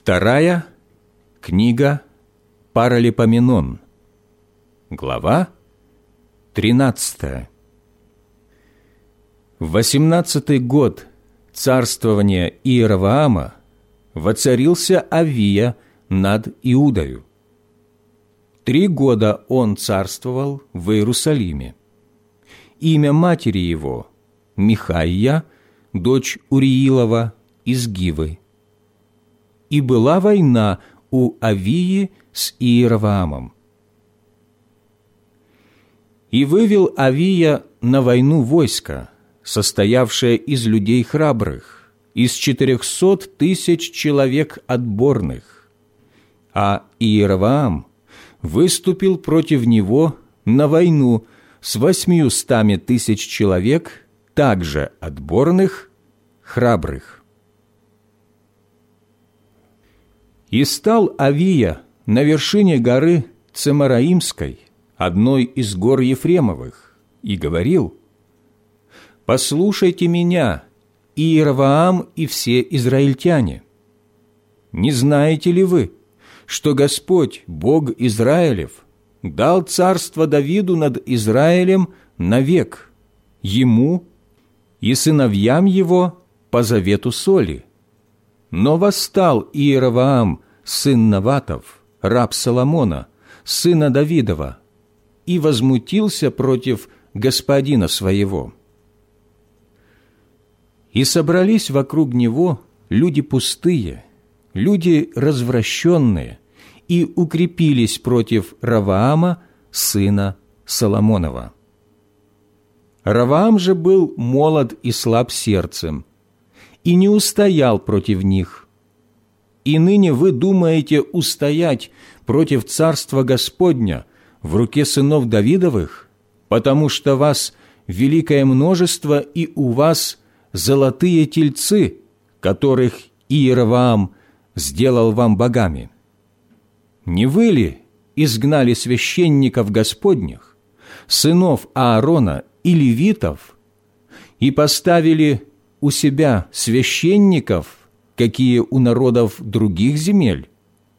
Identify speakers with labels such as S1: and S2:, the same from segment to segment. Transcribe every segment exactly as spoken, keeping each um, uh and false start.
S1: Вторая книга Паралипоменон, глава тринадцатая. В восемнадцатый год царствования Иеровоама воцарился Авия над Иудою. Три года он царствовал в Иерусалиме. Имя матери его – Михаия, дочь Уриилова из Гивы. И была война у Авии с Иеровоамом. И вывел Авия на войну войско, состоявшее из людей храбрых, из четырехсот тысяч человек отборных, а Иеровоам выступил против него на войну с восьмиустами тысяч человек, также отборных, храбрых. И стал Авия на вершине горы Цемараимской, одной из гор Ефремовых, и говорил: «Послушайте меня, Иеровоам и все израильтяне. Не знаете ли вы, что Господь, Бог Израилев, дал царство Давиду над Израилем навек, ему и сыновьям его по завету соли? Но восстал Иеровоам, сын Наватов, раб Соломона, сына Давидова, и возмутился против господина своего. И собрались вокруг него люди пустые, люди развращенные, и укрепились против Ровоама, сына Соломонова. Ровоам же был молод и слаб сердцем, и не устоял против них. И ныне вы думаете устоять против царства Господня в руке сынов Давидовых, потому что вас великое множество, и у вас золотые тельцы, которых Иеровоам сделал вам богами. Не вы ли изгнали священников Господних, сынов Аарона и левитов, и поставили у себя священников, какие у народов других земель?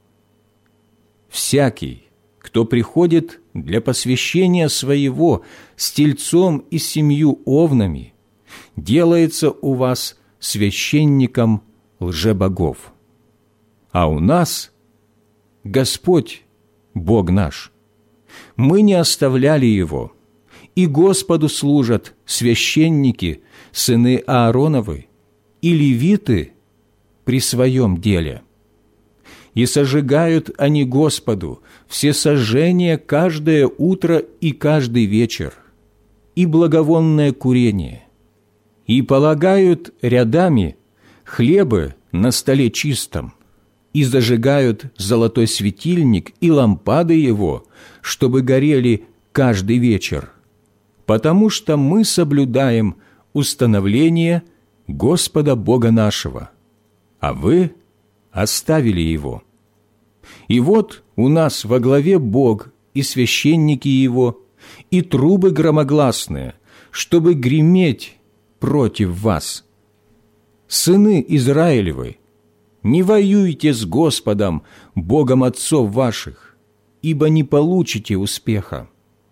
S1: Всякий, кто приходит для посвящения своего с тельцом и семью овнами, делается у вас священником лжебогов. А у нас Господь, Бог наш. Мы не оставляли Его, и Господу служат священники, сыны Аароновы, и левиты при своем деле. И сожигают они Господу все сожжения каждое утро и каждый вечер, и благовонное курение, и полагают рядами хлебы на столе чистом, и зажигают золотой светильник и лампады его, чтобы горели каждый вечер, потому что мы соблюдаем установление Господа Бога нашего, а вы оставили Его. И вот у нас во главе Бог и священники Его, и трубы громогласные, чтобы греметь против вас. Сыны Израилевы, не воюйте с Господом, Богом отцов ваших, ибо не получите успеха».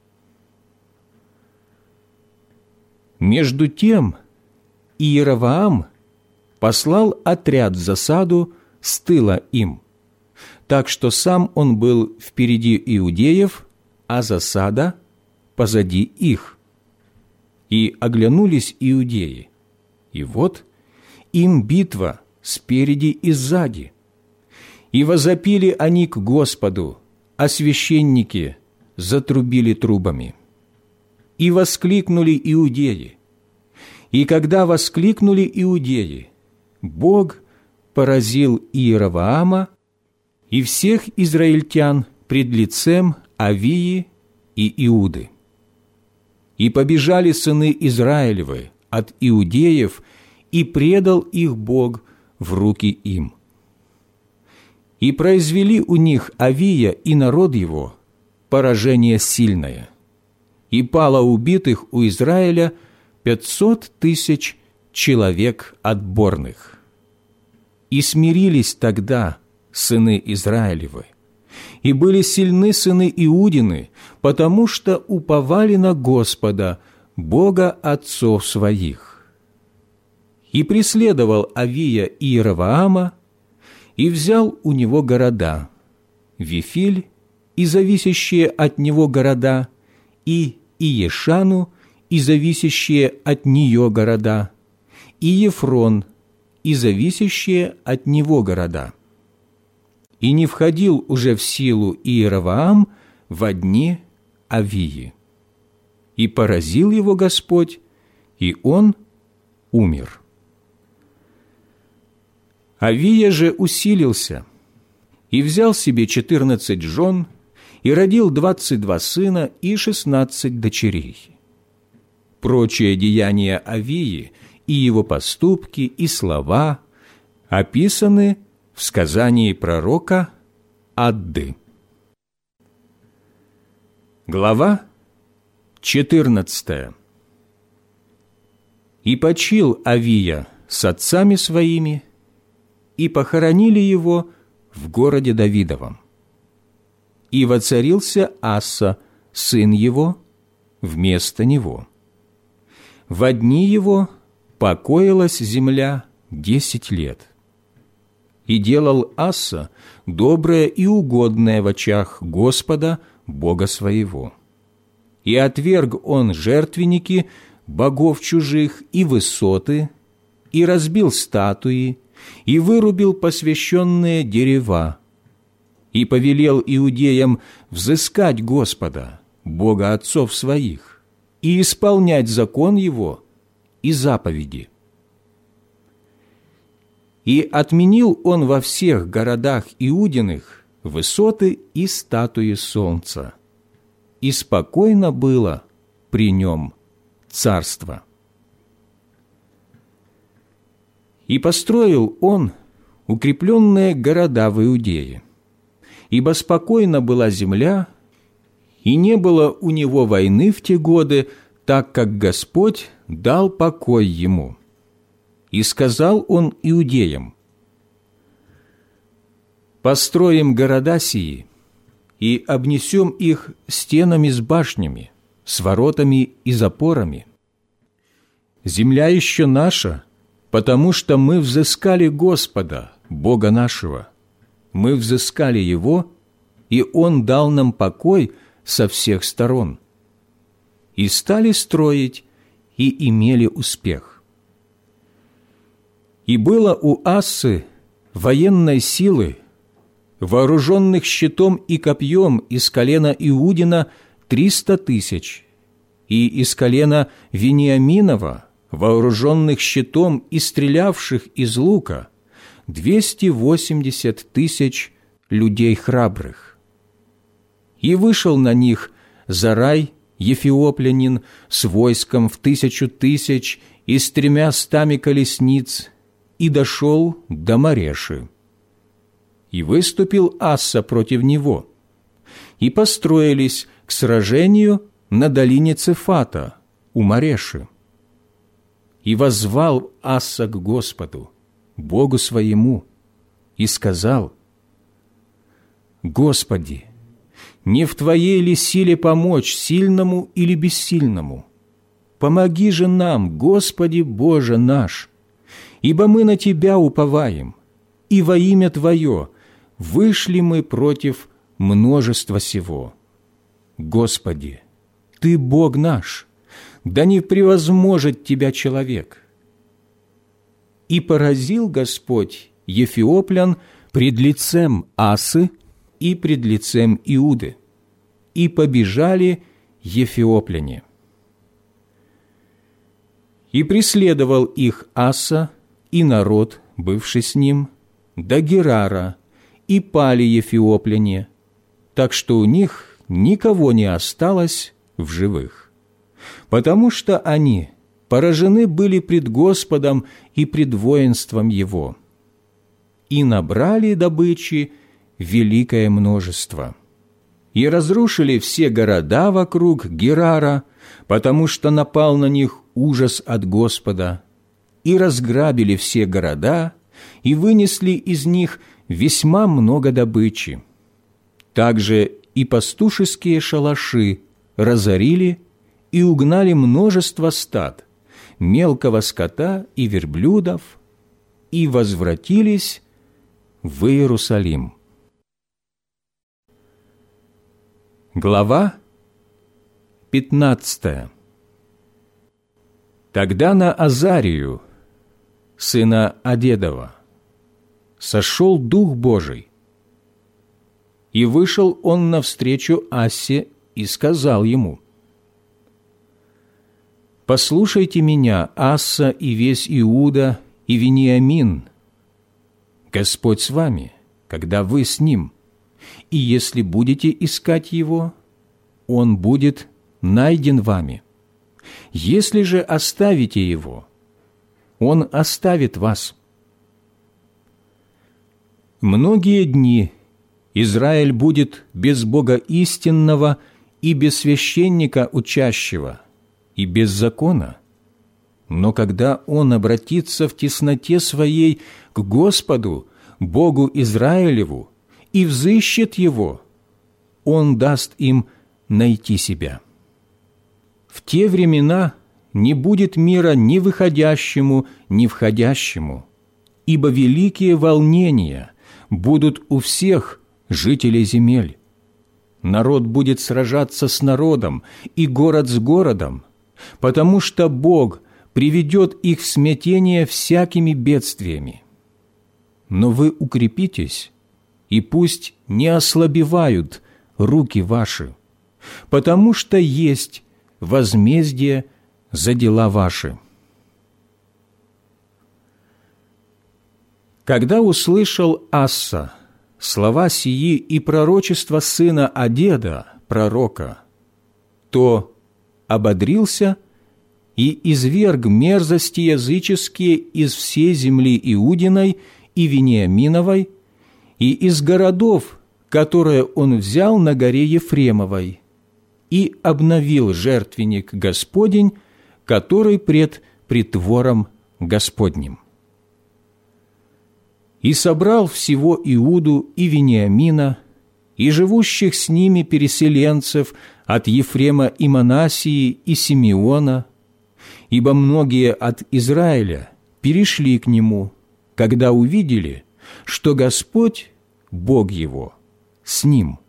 S1: Между тем Иеровоам послал отряд в засаду с тыла им, так что сам он был впереди иудеев, а засада позади их. И оглянулись иудеи, и вот им битва спереди и сзади. И возопили они к Господу, а священники затрубили трубами. И воскликнули иудеи. И когда воскликнули иудеи, Бог поразил Иеровоама и всех израильтян пред лицем Авии и Иуды. И побежали сыны Израилевы от иудеев, и предал их Бог в руки им. И произвели у них Авия и народ его поражение сильное, и пало убитых у Израиля пятьсот тысяч человек отборных. И смирились тогда сыны Израилевы, и были сильны сыны Иудины, потому что уповали на Господа, Бога отцов своих. И преследовал Авия Иеровоама, и взял у него города, Вифиль и зависящие от него города, и Иешану и зависящие от нее города, и Ефрон и зависящие от него города. И не входил уже в силу Иеровоам во дни Авии. И поразил его Господь, и он умер. Авия же усилился, и взял себе четырнадцать жен, и родил двадцать два сына и шестнадцать дочерей. Прочие деяния Авии и его поступки и слова описаны в сказании пророка Адды. Глава четырнадцатая. «И почил Авия с отцами своими, и похоронили его в городе Давидовом. И воцарился Аса, сын его, вместо него. Во дни его покоилась земля десять лет. И делал Аса доброе и угодное в очах Господа, Бога своего. И отверг он жертвенники богов чужих и высоты, и разбил статуи, и вырубил посвященные дерева, и повелел иудеям взыскать Господа, Бога отцов своих, и исполнять закон Его и заповеди. И отменил он во всех городах Иудиных высоты и статуи солнца, и спокойно было при нем царство. И построил он укрепленные города в Иудее, ибо спокойна была земля, и не было у него войны в те годы, так как Господь дал покой ему. И сказал он иудеям: «Построим города сии, и обнесем их стенами с башнями, с воротами и запорами. Земля еще наша, потому что мы взыскали Господа, Бога нашего. Мы взыскали Его, и Он дал нам покой со всех сторон. И стали строить, и имели успех. И было у Ассы военной силы, вооруженных щитом и копьем из колена Иудина триста тысяч, и из колена Вениаминова, вооруженных щитом и стрелявших из лука, двести восемьдесят тысяч людей храбрых. И вышел на них Зарай, ефиоплянин, с войском в тысячу тысяч и с тремя стами колесниц, и дошел до Мареши. И выступил Аса против него, и построились к сражению на долине Цефата у Мареши. И воззвал Аса к Господу, Богу своему, и сказал: «Господи, не в Твоей ли силе помочь сильному или бессильному? Помоги же нам, Господи Боже наш, ибо мы на Тебя уповаем, и во имя Твое вышли мы против множества сего. Господи, Ты Бог наш, да не превозможет Тебя человек». И поразил Господь ефиоплян пред лицем Асы и пред лицем Иуды, и побежали ефиопляне. И преследовал их Аса и народ, бывший с ним, до Герара, и пали ефиопляне, так что у них никого не осталось в живых, потому что они поражены были пред Господом и пред воинством Его, и набрали добычи великое множество, и разрушили все города вокруг Герара, потому что напал на них ужас от Господа, и разграбили все города, и вынесли из них весьма много добычи. Также и пастушеские шалаши разорили и угнали множество стад, мелкого скота и верблюдов, и возвратились в Иерусалим. Глава пятнадцатая. Тогда на Азарию, сына Одедова, сошел Дух Божий, и вышел он навстречу Ассе и сказал ему: «Послушайте меня, Асса и весь Иуда и Вениамин. Господь с вами, когда вы с Ним, и если будете искать Его, Он будет найден вами. Если же оставите Его, Он оставит вас». Многие дни Израиль будет без Бога истинного и без священника учащего, и без закона. Но когда он обратится в тесноте своей к Господу, Богу Израилеву, и взыщет Его, Он даст им найти себя. В те времена не будет мира ни выходящему, ни входящему, ибо великие волнения будут у всех жителей земель. Народ будет сражаться с народом, и город с городом, потому что Бог приведет их в смятение всякими бедствиями. Но вы укрепитесь, и пусть не ослабевают руки ваши, потому что есть возмездие за дела ваши. Когда услышал Асса слова сии и пророчество сына Одеда, пророка, то ободрился и изверг мерзости языческие из всей земли Иудиной и Вениаминовой и из городов, которые он взял на горе Ефремовой, и обновил жертвенник Господень, который пред притвором Господним. И собрал всего Иуду и Вениамина, и живущих с ними переселенцев от Ефрема и Манассии и Симеона, ибо многие от Израиля перешли к нему, когда увидели, что Господь, Бог его, с ним.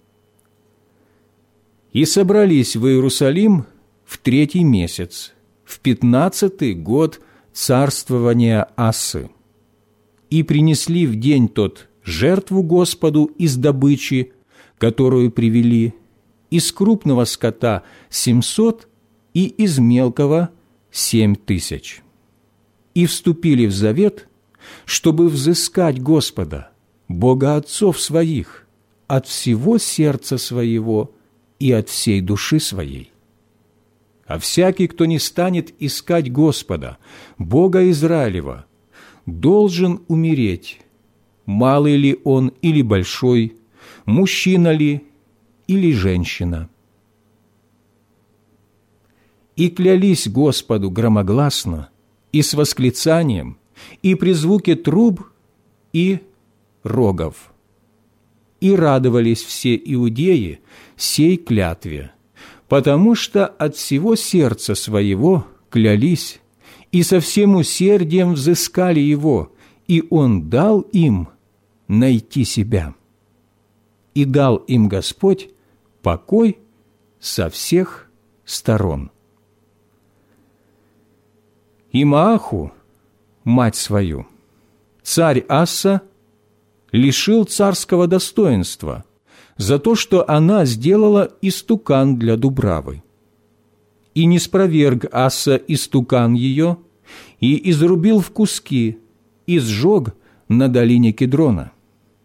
S1: И собрались в Иерусалим в третий месяц, в пятнадцатый год царствования Ассы, и принесли в день тот жертву Господу из добычи, которую привели, из крупного скота семьсот и из мелкого семь тысяч. И вступили в завет, чтобы взыскать Господа, Бога отцов своих, от всего сердца своего и от всей души своей. А всякий, кто не станет искать Господа, Бога Израилева, должен умереть, малый ли он или большой, мужчина ли или женщина. И клялись Господу громогласно и с восклицанием, и при звуке труб и рогов. И радовались все иудеи сей клятве, потому что от всего сердца своего клялись, и со всем усердием взыскали его, и он дал им найти себя. И дал им Господь покой со всех сторон. И Мааху, мать свою, царь Асса лишил царского достоинства за то, что она сделала истукан для Дубравы. И не спроверг Асса истукан ее, и изрубил в куски, и сжег на долине Кедрона.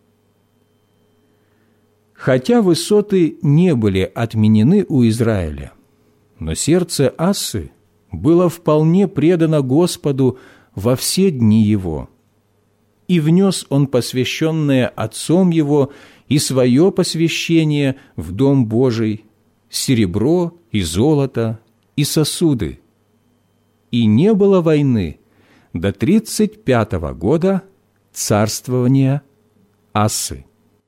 S1: Хотя высоты не были отменены у Израиля, но сердце Ассы было вполне предано Господу во все дни его. И внес он посвященное отцом его и свое посвящение в Дом Божий, серебро и золото и сосуды. И не было войны до тридцать пятого года царствования Ассы.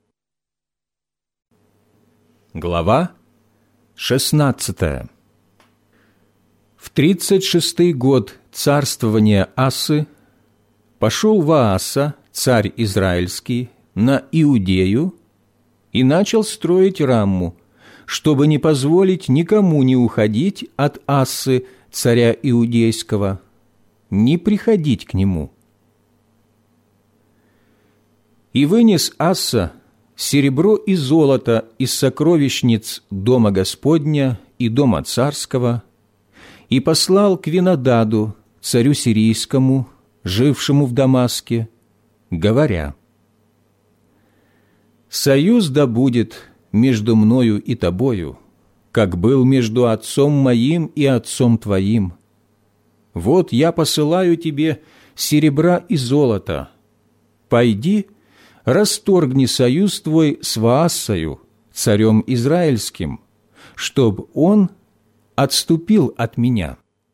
S1: Глава шестнадцатая. В тридцать шестый год царствования Ассы пошел Вааса, царь израильский, на Иудею и начал строить Рамму, чтобы не позволить никому не уходить от Ассы, царя Иудейского, не приходить к нему. И вынес Асса серебро и золото из сокровищниц дома Господня и дома царского, и послал к Винодаду, царю сирийскому, жившему в Дамаске, говоря: «Союз да будет между мною и тобою, как был между отцом моим и отцом твоим. Вот я посылаю тебе серебра и золота. Пойди, расторгни союз твой с Ваассою, царем израильским, чтоб он отступил от меня».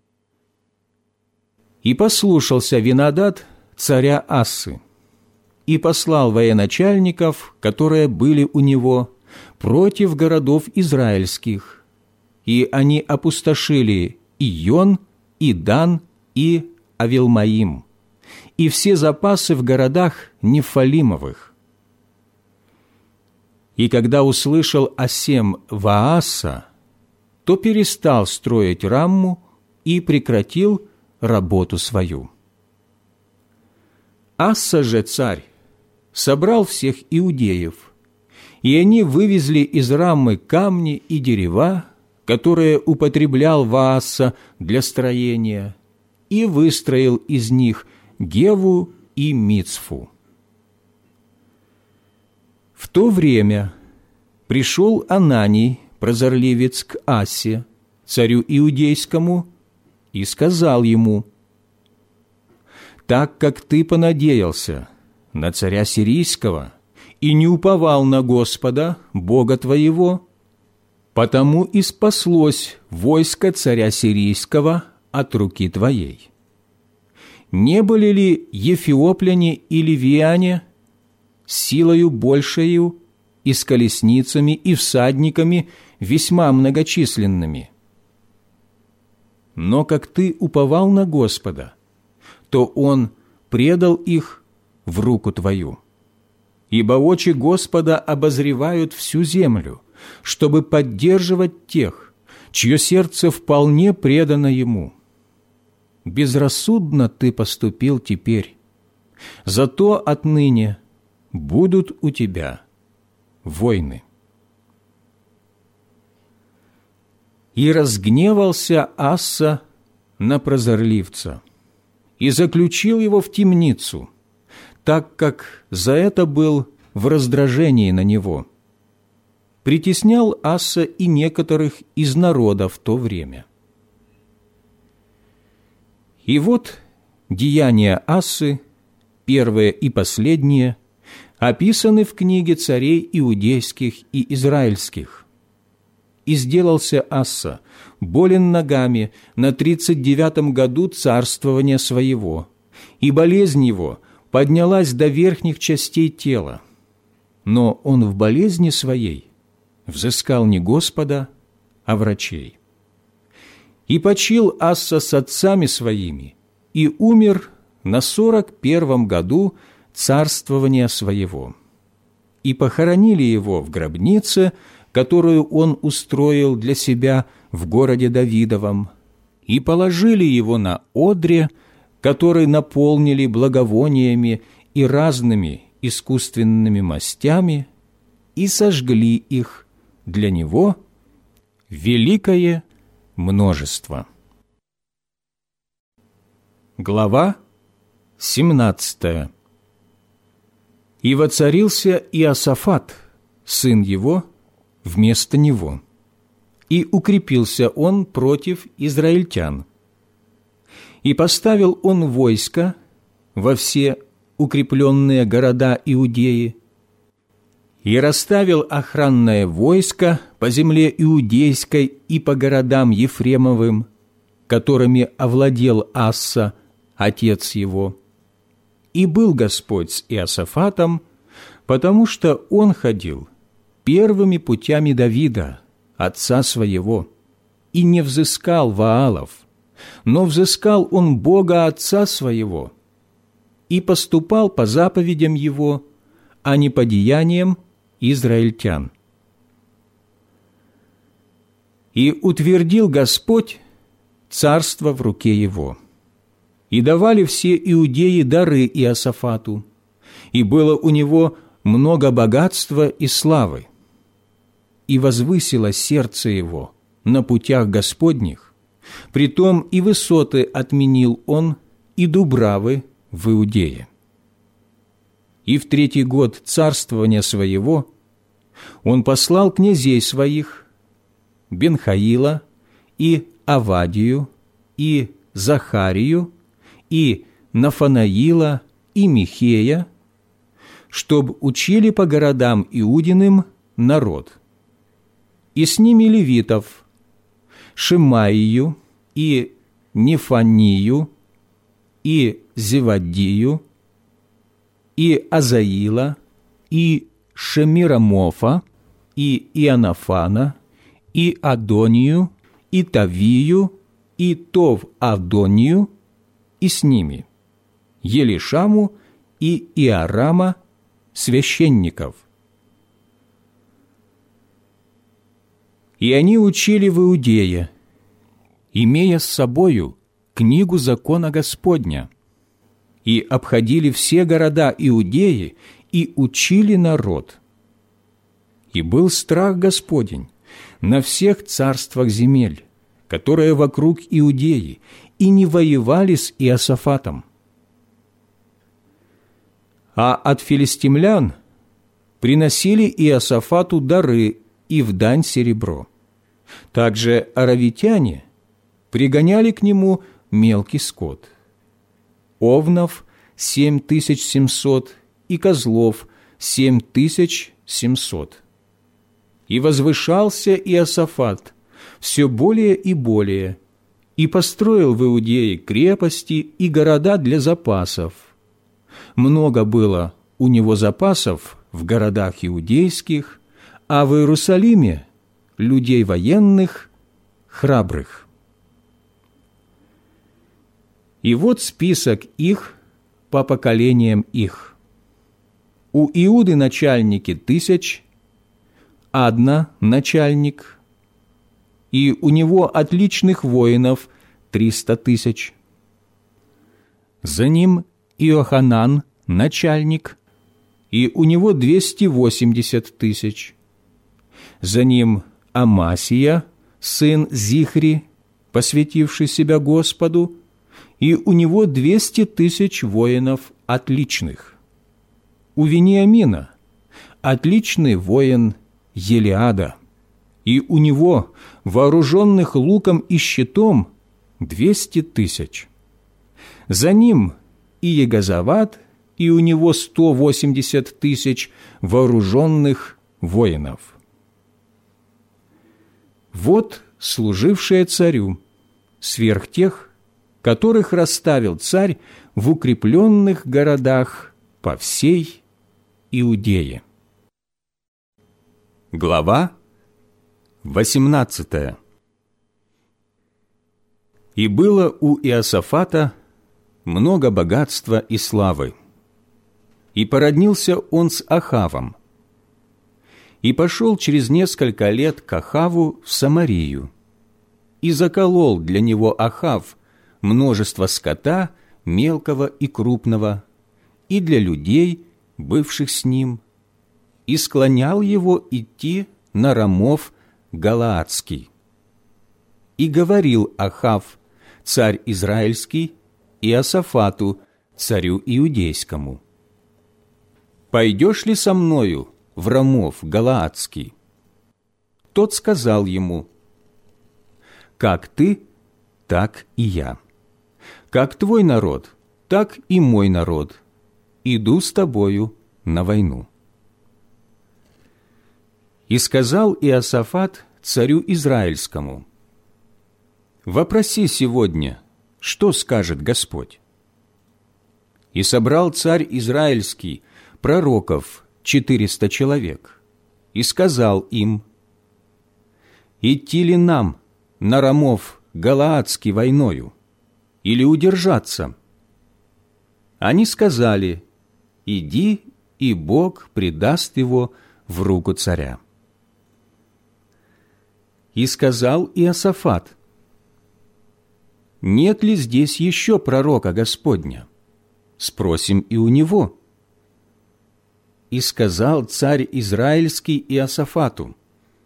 S1: И послушался Винодад царя Ассы, и послал военачальников, которые были у него, против городов израильских, и они опустошили Ион, и Дан, и Авилмаим, и все запасы в городах Нефалимовых. И когда услышал о сем Вааса, то перестал строить Рамму и прекратил работу свою. Асса же царь собрал всех иудеев, и они вывезли из Раммы камни и дерева, которые употреблял Вааса для строения, и выстроил из них Геву и Мицфу. В то время пришел Ананий, прозорливец, к Ассе, царю иудейскому, и сказал ему: «Так как ты понадеялся на царя сирийского и не уповал на Господа, Бога твоего, потому и спаслось войско царя сирийского от руки твоей. Не были ли ефиопляне и ливияне силою большею и с колесницами и всадниками весьма многочисленными? Но как ты уповал на Господа, то Он предал их в руку твою. Ибо очи Господа обозревают всю землю, чтобы поддерживать тех, чье сердце вполне предано Ему. Безрассудно ты поступил теперь, зато отныне будут у тебя войны». И разгневался Асса на прозорливца, и заключил его в темницу, так как за это был в раздражении на него. Притеснял Асса и некоторых из народа в то время. И вот деяния Ассы, первые и последние, описаны в книге царей иудейских и израильских. И сделался Асса болен ногами на тридцать девятом году царствования своего, и болезнь его поднялась до верхних частей тела. Но он в болезни своей взыскал не Господа, а врачей. И почил Асса с отцами своими, и умер на сорок первом году царствования своего. И похоронили его в гробнице, которую он устроил для себя в городе Давидовом, и положили его на одре, который наполнили благовониями и разными искусственными мастями, и сожгли их для него великое множество. Глава семнадцатая. И воцарился Иосафат, сын его, вместо него, и укрепился он против израильтян. И поставил он войско во все укрепленные города Иудеи, и расставил охранное войско по земле Иудейской и по городам Ефремовым, которыми овладел Асса, отец его. И был Господь с Иосафатом, потому что он ходил первыми путями Давида, отца своего, и не взыскал Ваалов, но взыскал он Бога отца своего, и поступал по заповедям его, а не по деяниям израильтян. И утвердил Господь царство в руке его. И давали все иудеи дары Иосафату, и было у него много богатства и славы. И возвысило сердце его на путях Господних, притом и высоты отменил он, и дубравы в Иудее. И в третий год царствования своего он послал князей своих, Бенхаила, и Авадию, и Захарию, и Нафанаила, и Михея, чтоб учили по городам Иудиным народ. И с ними левитов, Шимаию, и Нефанию, и Зевадию, и Азаила, и Шемирамофа, и Иоаннафана, и Адонию, и Тавию, и Тов-Авдонию, и с ними Елишаму и Иорама, священников. И они учили в Иудее, имея с собою книгу закона Господня, и обходили все города Иудеи и учили народ. И был страх Господень на всех царствах земель, которые вокруг Иудеи, и не воевали с Иосафатом. А от филистимлян приносили Иосафату дары и в дань серебро. Также аравитяне пригоняли к нему мелкий скот. Овнов семь тысяч семьсот и козлов семь тысяч семьсот. И возвышался Иосафат все более и более, и построил в Иудее крепости и города для запасов. Много было у него запасов в городах иудейских, а в Иерусалиме людей военных, храбрых. И вот список их по поколениям их. У Иуды начальники тысяч, Адна начальник, и у него отличных воинов триста тысяч. За ним Иоханан начальник, и у него двести восемьдесят тысяч. За ним Амасия, сын Зихри, посвятивший себя Господу, и у него двести тысяч воинов отличных. У Вениамина отличный воин Елиада, и у него вооруженных луком и щитом двести тысяч. За ним Иегозават, и у него сто восемьдесят тысяч вооруженных воинов. Вот служившие царю, сверх тех, которых расставил царь в укрепленных городах по всей Иудее. Глава восемнадцатая. И было у Иосафата много богатства и славы, и породнился он с Ахавом, и пошел через несколько лет к Ахаву в Самарию, и заколол для него Ахав множество скота, мелкого и крупного, и для людей, бывших с ним, и склонял его идти на Рамов Галаадский. И говорил Ахав, царь Израильский, Иосафату, царю Иудейскому: «Пойдешь ли со мною в Рамов Галаадский?» Тот сказал ему: «Как ты, так и я. Как твой народ, так и мой народ. Иду с тобою на войну». И сказал Иосафат царю Израильскому: «Вопроси сегодня, что скажет Господь». И собрал царь Израильский пророков четыреста человек, и сказал им: «Идти ли нам на Рамов Галаадский войною, или удержаться?» Они сказали: «Иди, и Бог предаст его в руку царя». И сказал Иосафат: «Нет ли здесь еще пророка Господня? Спросим и у него». И сказал царь Израильский Иосафату: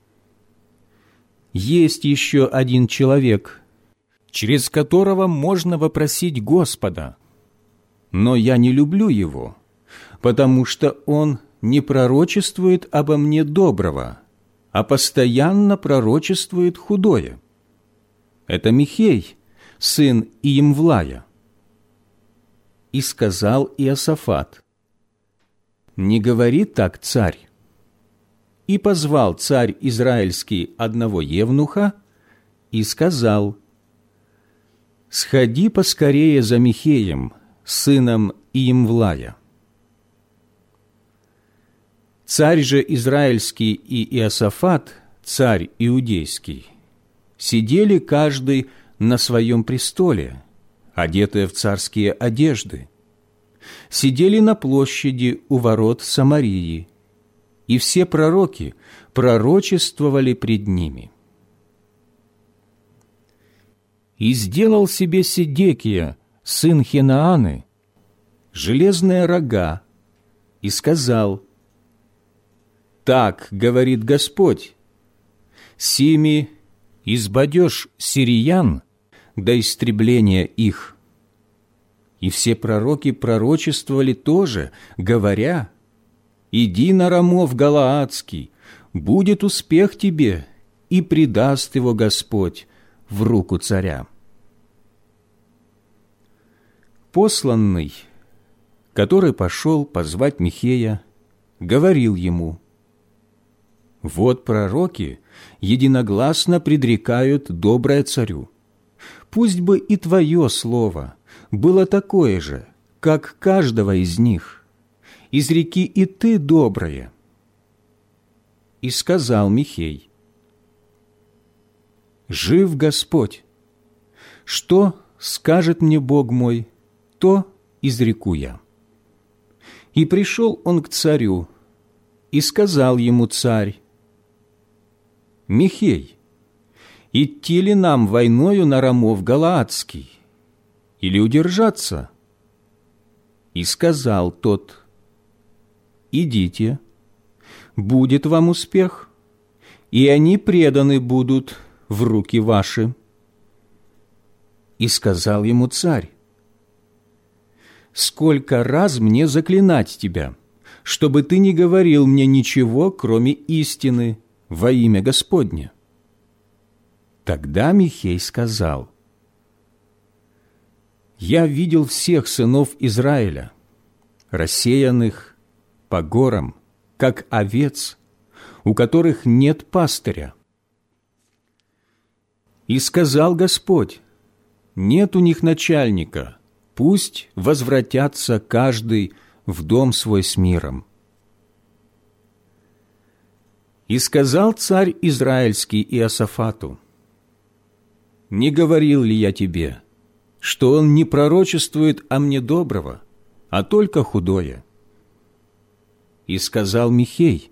S1: «Есть еще один человек, через которого можно вопросить Господа, но я не люблю его, потому что он не пророчествует обо мне доброго, а постоянно пророчествует худое. Это Михей, сын Иемвлая». И сказал Иосафат: «Не говори так, царь». И позвал царь Израильский одного евнуха и сказал: «Сходи поскорее за Михеем, сыном Иемвлая». Царь же Израильский и Иосафат, царь Иудейский, сидели каждый на своем престоле, одетые в царские одежды, сидели на площади у ворот Самарии, и все пророки пророчествовали пред ними. И сделал себе Седекия, сын Хинааны, железные рога, и сказал: «Так говорит Господь, сими избадешь сириян до истребления их». И все пророки пророчествовали тоже, говоря: «Иди на Рамов Галаадский, будет успех тебе, и предаст его Господь в руку царя». Посланный, который пошел позвать Михея, говорил ему: «Вот пророки единогласно предрекают доброе царю. Пусть бы и твое слово было такое же, как каждого из них. Изреки и ты доброе». И сказал Михей: «Жив Господь! Что скажет мне Бог мой, то изреку я». И пришел он к царю, и сказал ему царь: «Михей, идти ли нам войною на Рамов Галаадский, или удержаться?» И сказал тот: «Идите, будет вам успех, и они преданы будут в руки ваши». И сказал ему царь: «Сколько раз мне заклинать тебя, чтобы ты не говорил мне ничего, кроме истины, во имя Господне?» Тогда Михей сказал: «Я видел всех сынов Израиля, рассеянных по горам, как овец, у которых нет пастыря. И сказал Господь: нет у них начальника, пусть возвратятся каждый в дом свой с миром». И сказал царь Израильский Иосафату: «Не говорил ли я тебе, что он не пророчествует о мне доброго, а только худое?» И сказал Михей: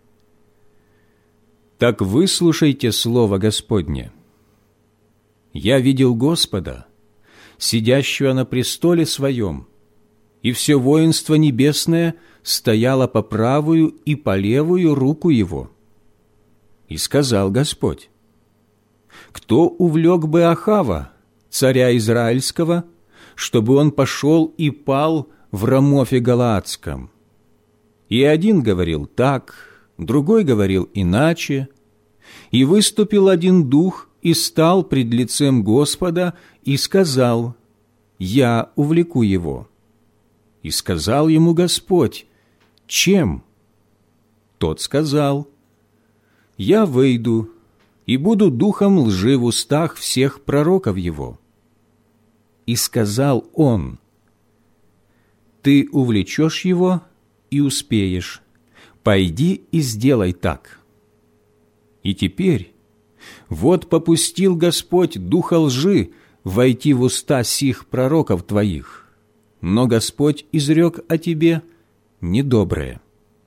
S1: «Так выслушайте слово Господне. Я видел Господа, сидящего на престоле своем, и все воинство небесное стояло по правую и по левую руку его. И сказал Господь: кто увлек бы Ахава, царя Израильского, чтобы он пошел и пал в Рамофе Галаадском? И один говорил так, другой говорил иначе, и выступил один дух и стал пред лицем Господа и сказал: я увлеку его. И сказал ему Господь: чем? Тот сказал: я выйду и буду духом лжи в устах всех пророков его. И сказал он: ты увлечешь его и успеешь, пойди и сделай так. И теперь вот попустил Господь духа лжи войти в уста сих пророков твоих, но Господь изрек о тебе недоброе».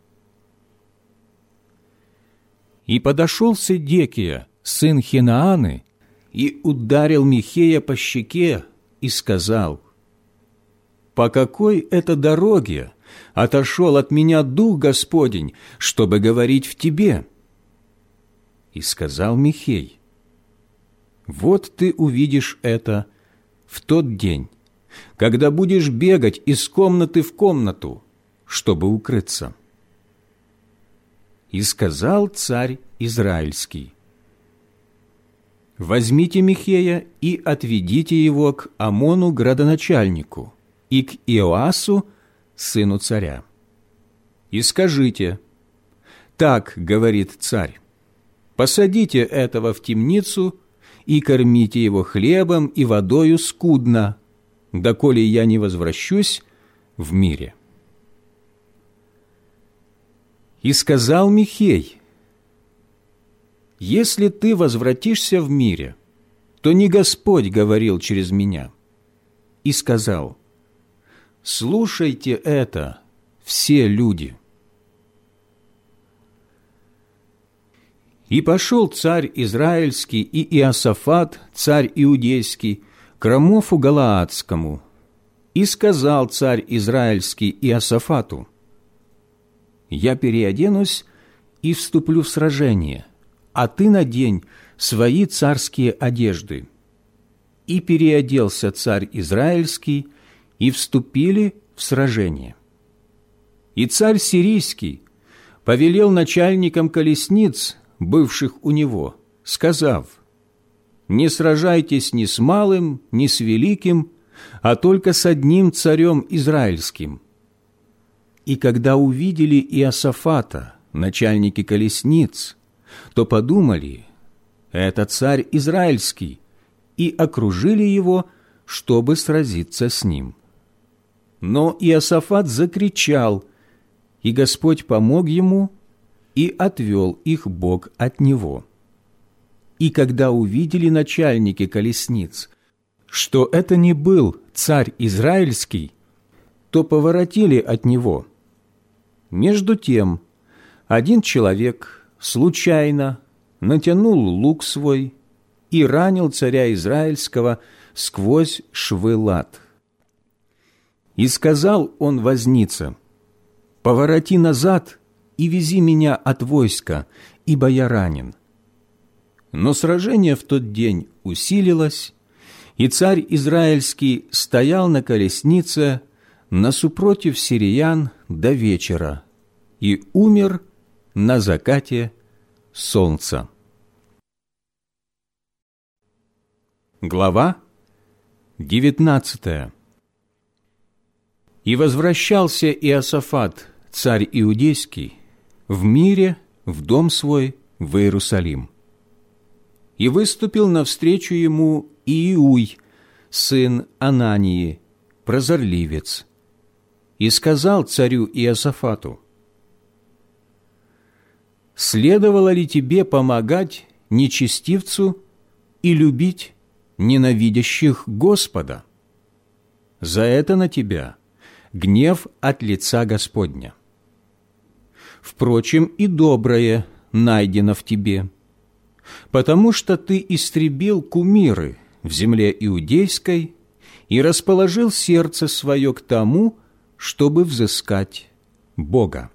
S1: И подошел Седекия, сын Хинааны, и ударил Михея по щеке и сказал: «По какой это дороге отошел от меня Дух Господень, чтобы говорить в тебе?» И сказал Михей: «Вот ты увидишь это в тот день, когда будешь бегать из комнаты в комнату, чтобы укрыться». И сказал царь Израильский: «Возьмите Михея и отведите его к Амону градоначальнику и к Иоасу, сыну царя. И скажите: так говорит царь, посадите этого в темницу и кормите его хлебом и водою скудно, доколе я не возвращусь в мире». И сказал Михей: «Если ты возвратишься в мире, то не Господь говорил через меня». И сказал: «Слушайте это, все люди». И пошел царь Израильский и Иосафат, царь Иудейский, к Рамофу Галаадскому. И сказал царь Израильский Иосафату: «Я переоденусь и вступлю в сражение, а ты надень свои царские одежды». И переоделся царь Израильский, и вступили в сражение. И царь Сирийский повелел начальникам колесниц, бывших у него, сказав: «Не сражайтесь ни с малым, ни с великим, а только с одним царем израильским». И когда увидели Иосафата, начальники колесниц, то подумали: «Это царь израильский», и окружили его, чтобы сразиться с ним. Но Иосафат закричал, и Господь помог ему, и отвел их Бог от него. И когда увидели начальники колесниц, что это не был царь израильский, то поворотили от него. Между тем один человек случайно натянул лук свой и ранил царя израильского сквозь швы лад. И сказал он вознице: «Повороти назад и вези меня от войска, ибо я ранен». Но сражение в тот день усилилось, и царь израильский стоял на колеснице насупротив сириян до вечера и умер на закате солнца. Глава девятнадцатая. И возвращался Иосафат, царь Иудейский, в мире в дом свой в Иерусалим. И выступил навстречу ему Ииуй, сын Анании, прозорливец, и сказал царю Иосафату: «Следовало ли тебе помогать нечестивцу и любить ненавидящих Господа? За это на тебя гнев от лица Господня. Впрочем, и доброе найдено в тебе, потому что ты истребил кумиры в земле иудейской и расположил сердце свое к тому, чтобы взыскать Бога».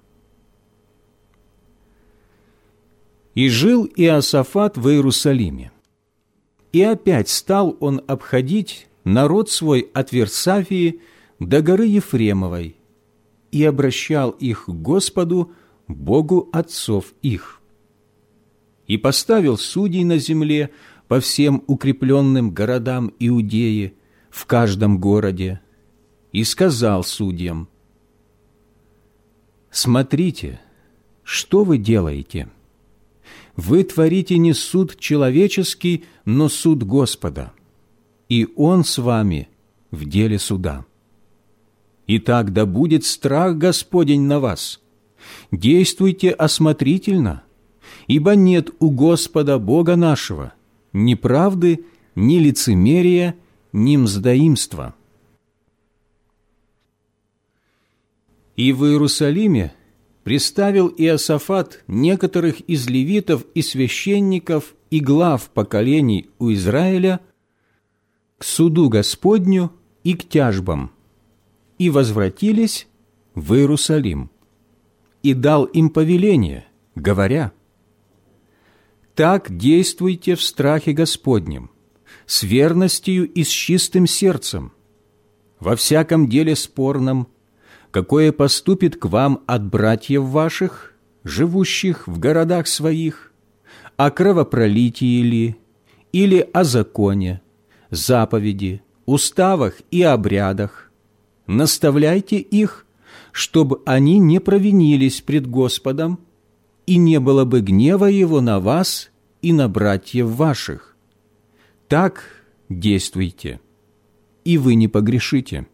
S1: И жил Иосафат в Иерусалиме. И опять стал он обходить народ свой от Версавии до горы Ефремовой и обращал их к Господу, Богу отцов их. И поставил судей на земле по всем укрепленным городам Иудеи, в каждом городе, и сказал судьям: «Смотрите, что вы делаете? Вы творите не суд человеческий, но суд Господа, и Он с вами в деле суда. Итак, да будет страх Господень на вас, Действуйте осмотрительно, ибо нет у Господа Бога нашего ни правды, ни лицемерия, ни мздоимства». И в Иерусалиме приставил Иосафат некоторых из левитов и священников и глав поколений у Израиля к суду Господню и к тяжбам, и возвратились в Иерусалим. И дал им повеление, говоря: «Так действуйте в страхе Господнем, с верностью и с чистым сердцем, во всяком деле спорном, какое поступит к вам от братьев ваших, живущих в городах своих, о кровопролитии ли, или о законе, заповеди, уставах и обрядах. Наставляйте их, чтобы они не провинились пред Господом, и не было бы гнева Его на вас и на братьев ваших. Так действуйте, и вы не погрешите».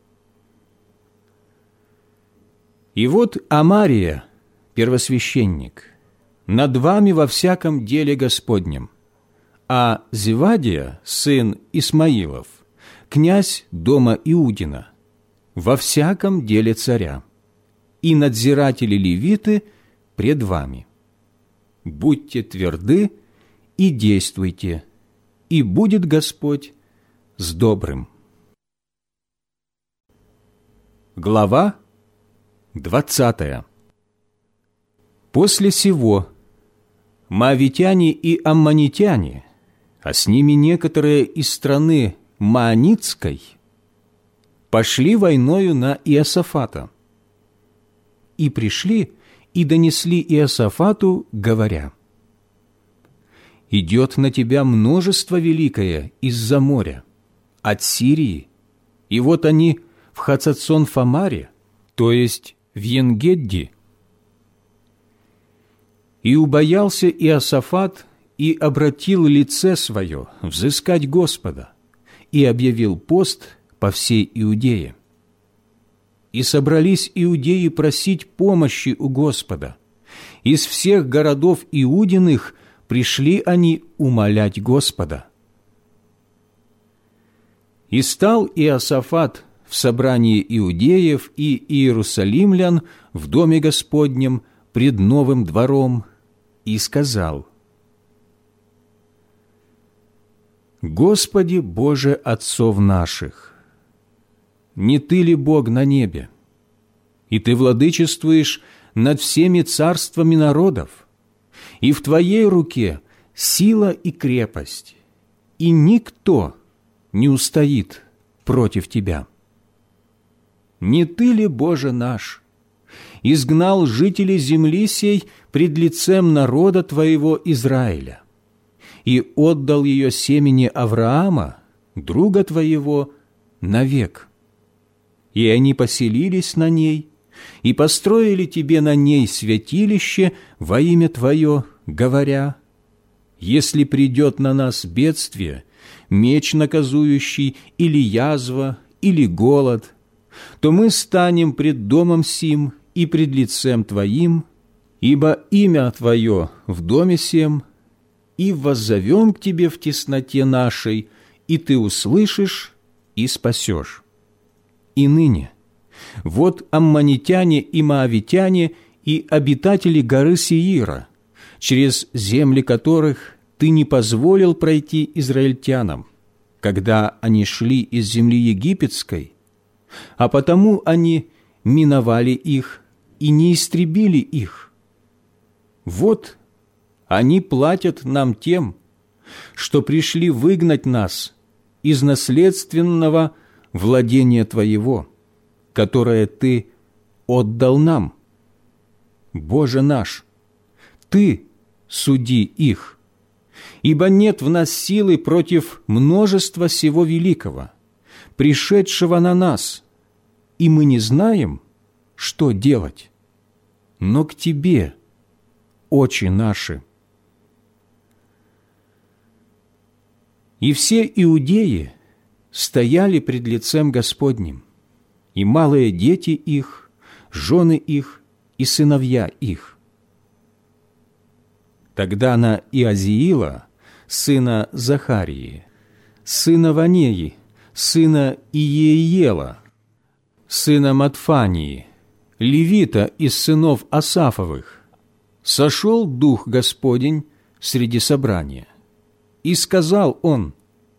S1: И вот Амария, первосвященник, над вами во всяком деле Господнем, а Зевадия, сын Исмаилов, князь дома Иудина, во всяком деле царя, и надзиратели-левиты пред вами. Будьте тверды и действуйте, и будет Господь с добрым». Глава двадцатая. После сего моавитяне и аммонитяне, а с ними некоторые из страны Маанитской, пошли войною на Иосафата. И пришли и донесли Иосафату, говоря: «Идет на тебя множество великое из-за моря, от Сирии, и вот они в Хацацон-Фамаре, то есть в Енгедди». И убоялся Иосафат и обратил лице свое взыскать Господа, и объявил пост по всей Иудее. И собрались иудеи просить помощи у Господа. Из всех городов Иудиных пришли они умолять Господа. И стал Иосафат в собрании иудеев и иерусалимлян в доме Господнем пред новым двором и сказал: «Господи Боже отцов наших, не Ты ли Бог на небе? И Ты владычествуешь над всеми царствами народов, и в Твоей руке сила и крепость, и никто не устоит против Тебя. Не Ты ли, Боже наш, изгнал жителей земли сей пред лицем народа Твоего Израиля и отдал ее семени Авраама, друга Твоего, навек? И они поселились на ней, и построили Тебе на ней святилище во имя Твое, говоря: если придет на нас бедствие, меч наказующий, или язва, или голод, то мы станем пред домом сим и пред лицем Твоим, ибо имя Твое в доме сем, и воззовем к Тебе в тесноте нашей, и Ты услышишь и спасешь. И ныне, вот аммонитяне и моавитяне и обитатели горы Сеира, через земли которых Ты не позволил пройти израильтянам, когда они шли из земли египетской, а потому они миновали их и не истребили их. Вот они платят нам тем, что пришли выгнать нас из наследственного владения Твоего, которое Ты отдал нам. Боже наш, Ты суди их, ибо нет в нас силы против множества сего великого, пришедшего на нас, и мы не знаем, что делать. Но к Тебе очи наши». И все иудеи стояли пред лицем Господним, и малые дети их, жены их и сыновья их. Тогда на Иазиила, сына Захарии, сына Ванеи, сына Иеиела, сына Матфании, левита из сынов Асафовых, сошел Дух Господень среди собрания, и сказал он: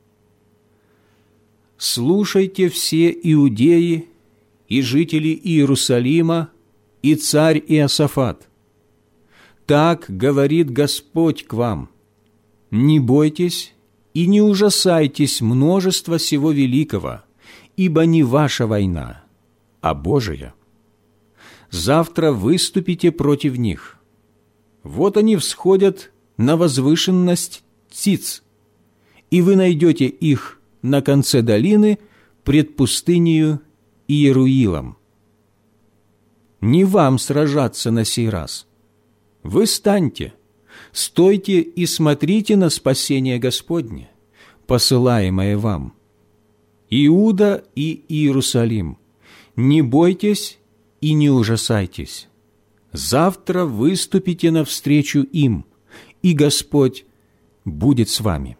S1: «Слушайте все иудеи и жители Иерусалима, и царь Иосафат. Так говорит Господь к вам: не бойтесь и не ужасайтесь множества сего великого, ибо не ваша война, а Божия. Завтра выступите против них. Вот они всходят на возвышенность Циц, и вы найдете их на конце долины пред пустынею Иеруилом. Не вам сражаться на сей раз. Вы станьте, стойте и смотрите на спасение Господне, посылаемое вам. Иуда и Иерусалим, не бойтесь и не ужасайтесь. Завтра выступите навстречу им, и Господь будет с вами».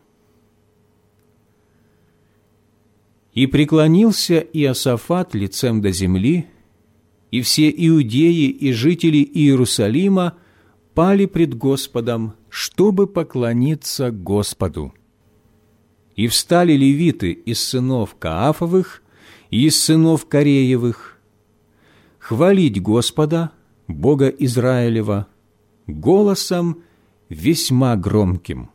S1: И преклонился Иосафат лицем до земли, и все иудеи и жители Иерусалима пали пред Господом, чтобы поклониться Господу. И встали левиты из сынов Каафовых и из сынов Кореевых хвалить Господа, Бога Израилева, голосом весьма громким.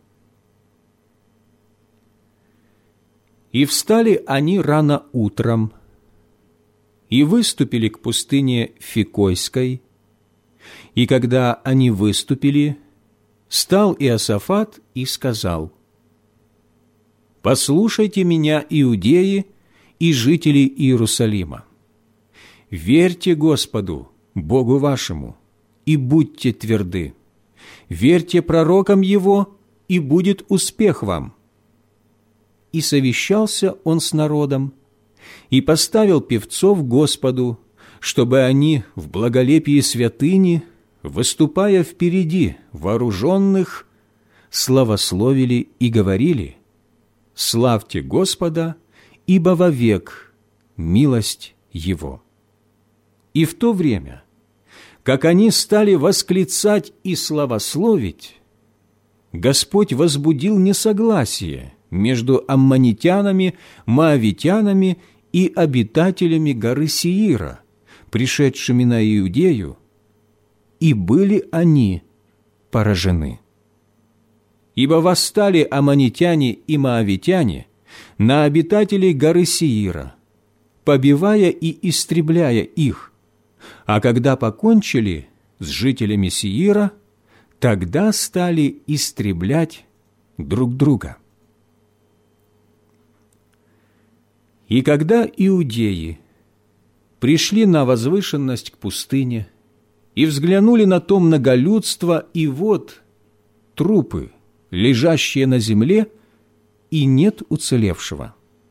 S1: И встали они рано утром, и выступили к пустыне Фикойской. И когда они выступили, стал Иосафат и сказал: «Послушайте меня, иудеи и жители Иерусалима. Верьте Господу, Богу вашему, и будьте тверды. Верьте пророкам Его, и будет успех вам». И совещался он с народом, и поставил певцов Господу, чтобы они в благолепии святыни, выступая впереди вооруженных, славословили и говорили: «Славьте Господа, ибо вовек милость Его». И в то время, как они стали восклицать и славословить, Господь возбудил несогласие между аммонитянами, моавитянами и обитателями горы Сеира, пришедшими на Иудею, и были они поражены. Ибо восстали аммонитяне и моавитяне на обитателей горы Сеира, побивая и истребляя их, а когда покончили с жителями Сеира, тогда стали истреблять друг друга. И когда иудеи пришли на возвышенность к пустыне и взглянули на то многолюдство, и вот трупы, лежащие на земле, и нет уцелевшего.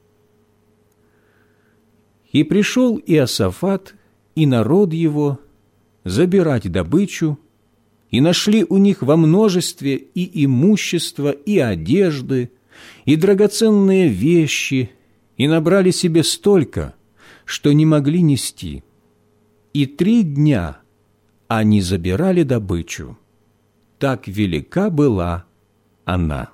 S1: И пришел Иосафат и народ его забирать добычу, и нашли у них во множестве и имущество, и одежды, и драгоценные вещи, и набрали себе столько, что не могли нести. И три дня они забирали добычу. Так велика была она.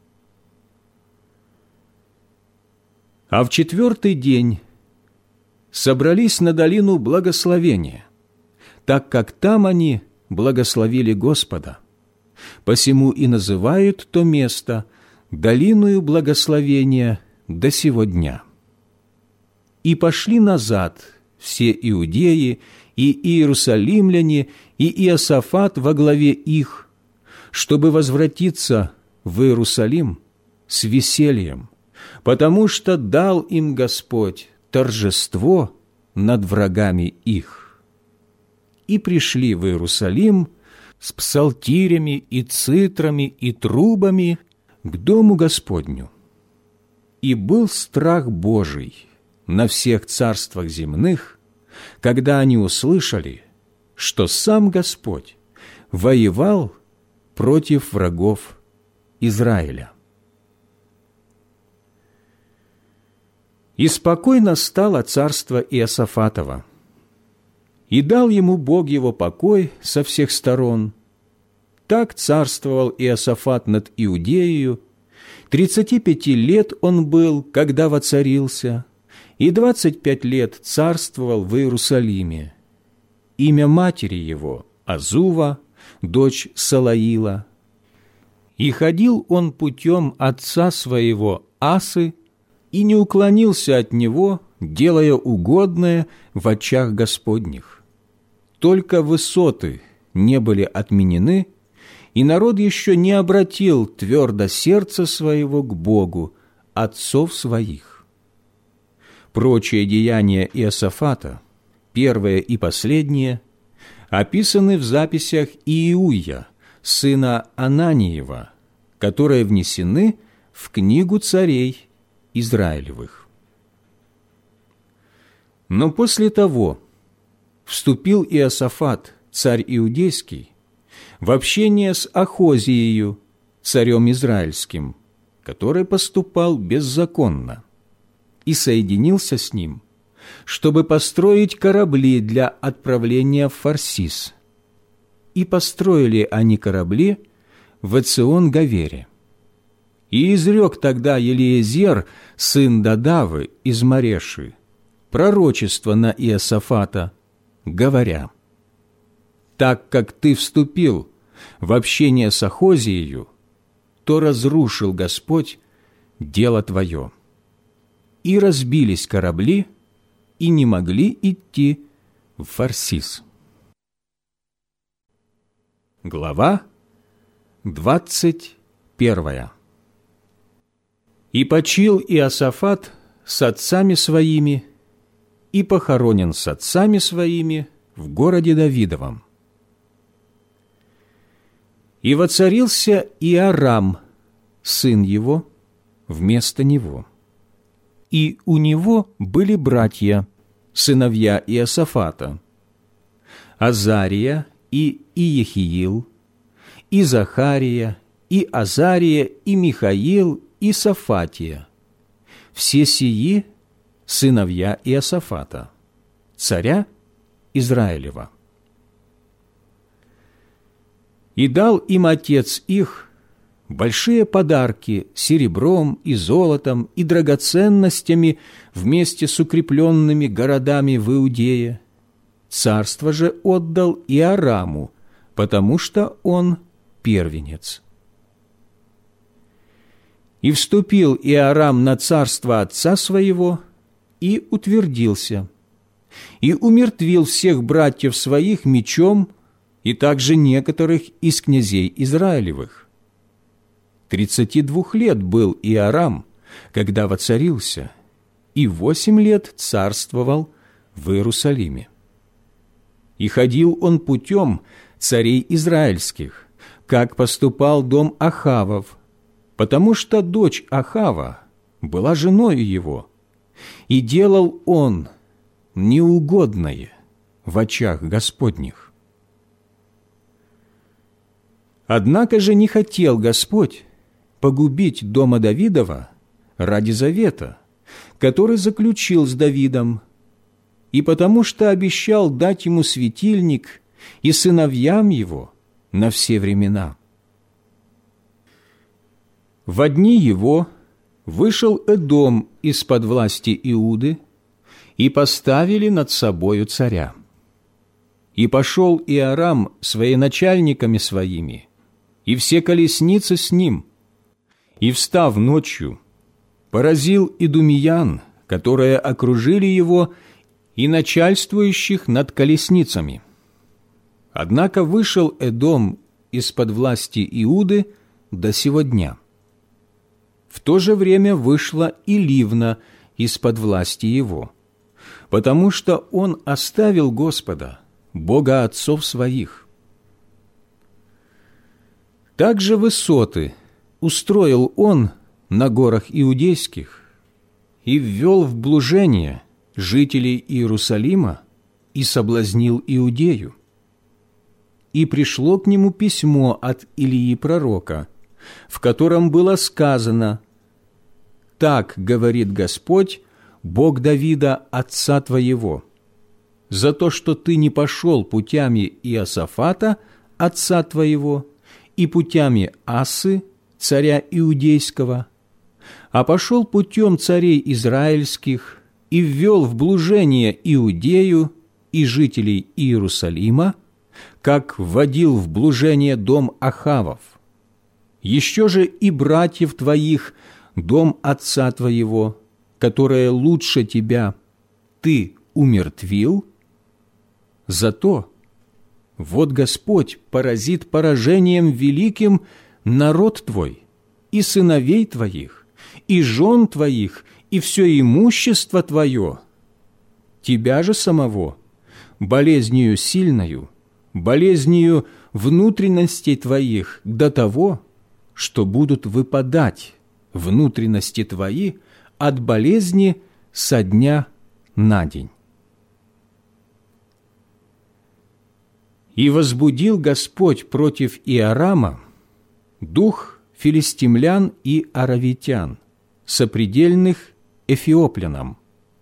S1: А в четвертый день собрались на долину благословения, так как там они благословили Господа. Посему и называют то место долиною благословения до сего дня. И пошли назад все иудеи и иерусалимляне и Иосафат во главе их, чтобы возвратиться в Иерусалим с весельем, потому что дал им Господь торжество над врагами их. И пришли в Иерусалим с псалтирями и цитрами и трубами к дому Господню. И был страх Божий на всех царствах земных, когда они услышали, что сам Господь воевал против врагов Израиля. И спокойно стало царство Иосафатова, и дал ему Бог его покой со всех сторон. Так царствовал Иосафат над Иудеею. Тридцати пяти лет он был, когда воцарился, и двадцать пять лет царствовал в Иерусалиме. Имя матери его – Азува, дочь Салаила. И ходил он путем отца своего Асы, и не уклонился от него, делая угодное в очах Господних. Только высоты не были отменены, и народ еще не обратил твердо сердце своего к Богу, отцов своих. Прочие деяния Иосафата, первое и последнее, описаны в записях Иуя, сына Ананиева, которые внесены в книгу царей Израилевых. Но после того вступил Иосафат, царь иудейский, в общение с Ахозиею, царем израильским, который поступал беззаконно, и соединился с ним, чтобы построить корабли для отправления в Фарсис. И построили они корабли в Эцион-Гавере. И изрек тогда Елиезер, сын Додавы из Мареши, пророчество на Иосафата, говоря: «Так как ты вступил в общение с Ахозиею, то разрушил Господь дело твое». И разбились корабли, и не могли идти в Фарсис. Глава двадцать первая. «И почил Иосафат с отцами своими, и похоронен с отцами своими в городе Давидовом. И воцарился Иорам, сын его, вместо него. И у него были братья, сыновья Иосафата, Азария и Иехиил, и Захария, и Азария, и Михаил, и Сафатия. Все сии сыновья Иосафата, царя Израилева. И дал им отец их большие подарки серебром и золотом и драгоценностями вместе с укрепленными городами в Иудее. Царство же отдал Иораму, потому что он первенец. И вступил Иорам на царство отца своего и утвердился, и умертвил всех братьев своих мечом, и также некоторых из князей Израилевых. Тридцати двух лет был Иорам, когда воцарился, и восемь лет царствовал в Иерусалиме. И ходил он путем царей израильских, как поступал дом Ахавов, потому что дочь Ахава была женою его, и делал он неугодное в очах Господних. Однако же не хотел Господь погубить дома Давидова ради завета, который заключил с Давидом, и потому что обещал дать ему светильник и сыновьям его на все времена. Во дни его вышел Эдом из-под власти Иуды, и поставили над собою царя. И пошел Иорам с военачальниками своими, и все колесницы с ним, и, встав ночью, поразил идумиян, которые окружили его, и начальствующих над колесницами. Однако вышел Эдом из-под власти Иуды до сего дня. В то же время вышла и Ливна из-под власти его, потому что он оставил Господа, Бога отцов своих. Также высоты устроил он на горах иудейских и ввел в блужение жителей Иерусалима и соблазнил Иудею. и пришло к нему письмо от Илии пророка, в котором было сказано: «Так говорит Господь, Бог Давида, отца твоего, за то, что ты не пошел путями Иосафата, отца твоего, и путями Асы, царя Иудейского, а пошел путем царей израильских и ввел в блужение Иудею и жителей Иерусалима, как вводил в блужение дом Ахавов. Еще же и братьев твоих, дом отца твоего, которое лучше тебя, ты умертвил. Зато вот Господь поразит поражением великим народ твой, и сыновей твоих, и жен твоих, и все имущество твое. Тебя же самого болезнью сильною, болезнью внутренностей твоих до того, что будут выпадать внутренности твои от болезни со дня на день». «И возбудил Господь против Иорама дух филистимлян и аравитян, сопредельных эфиоплянам.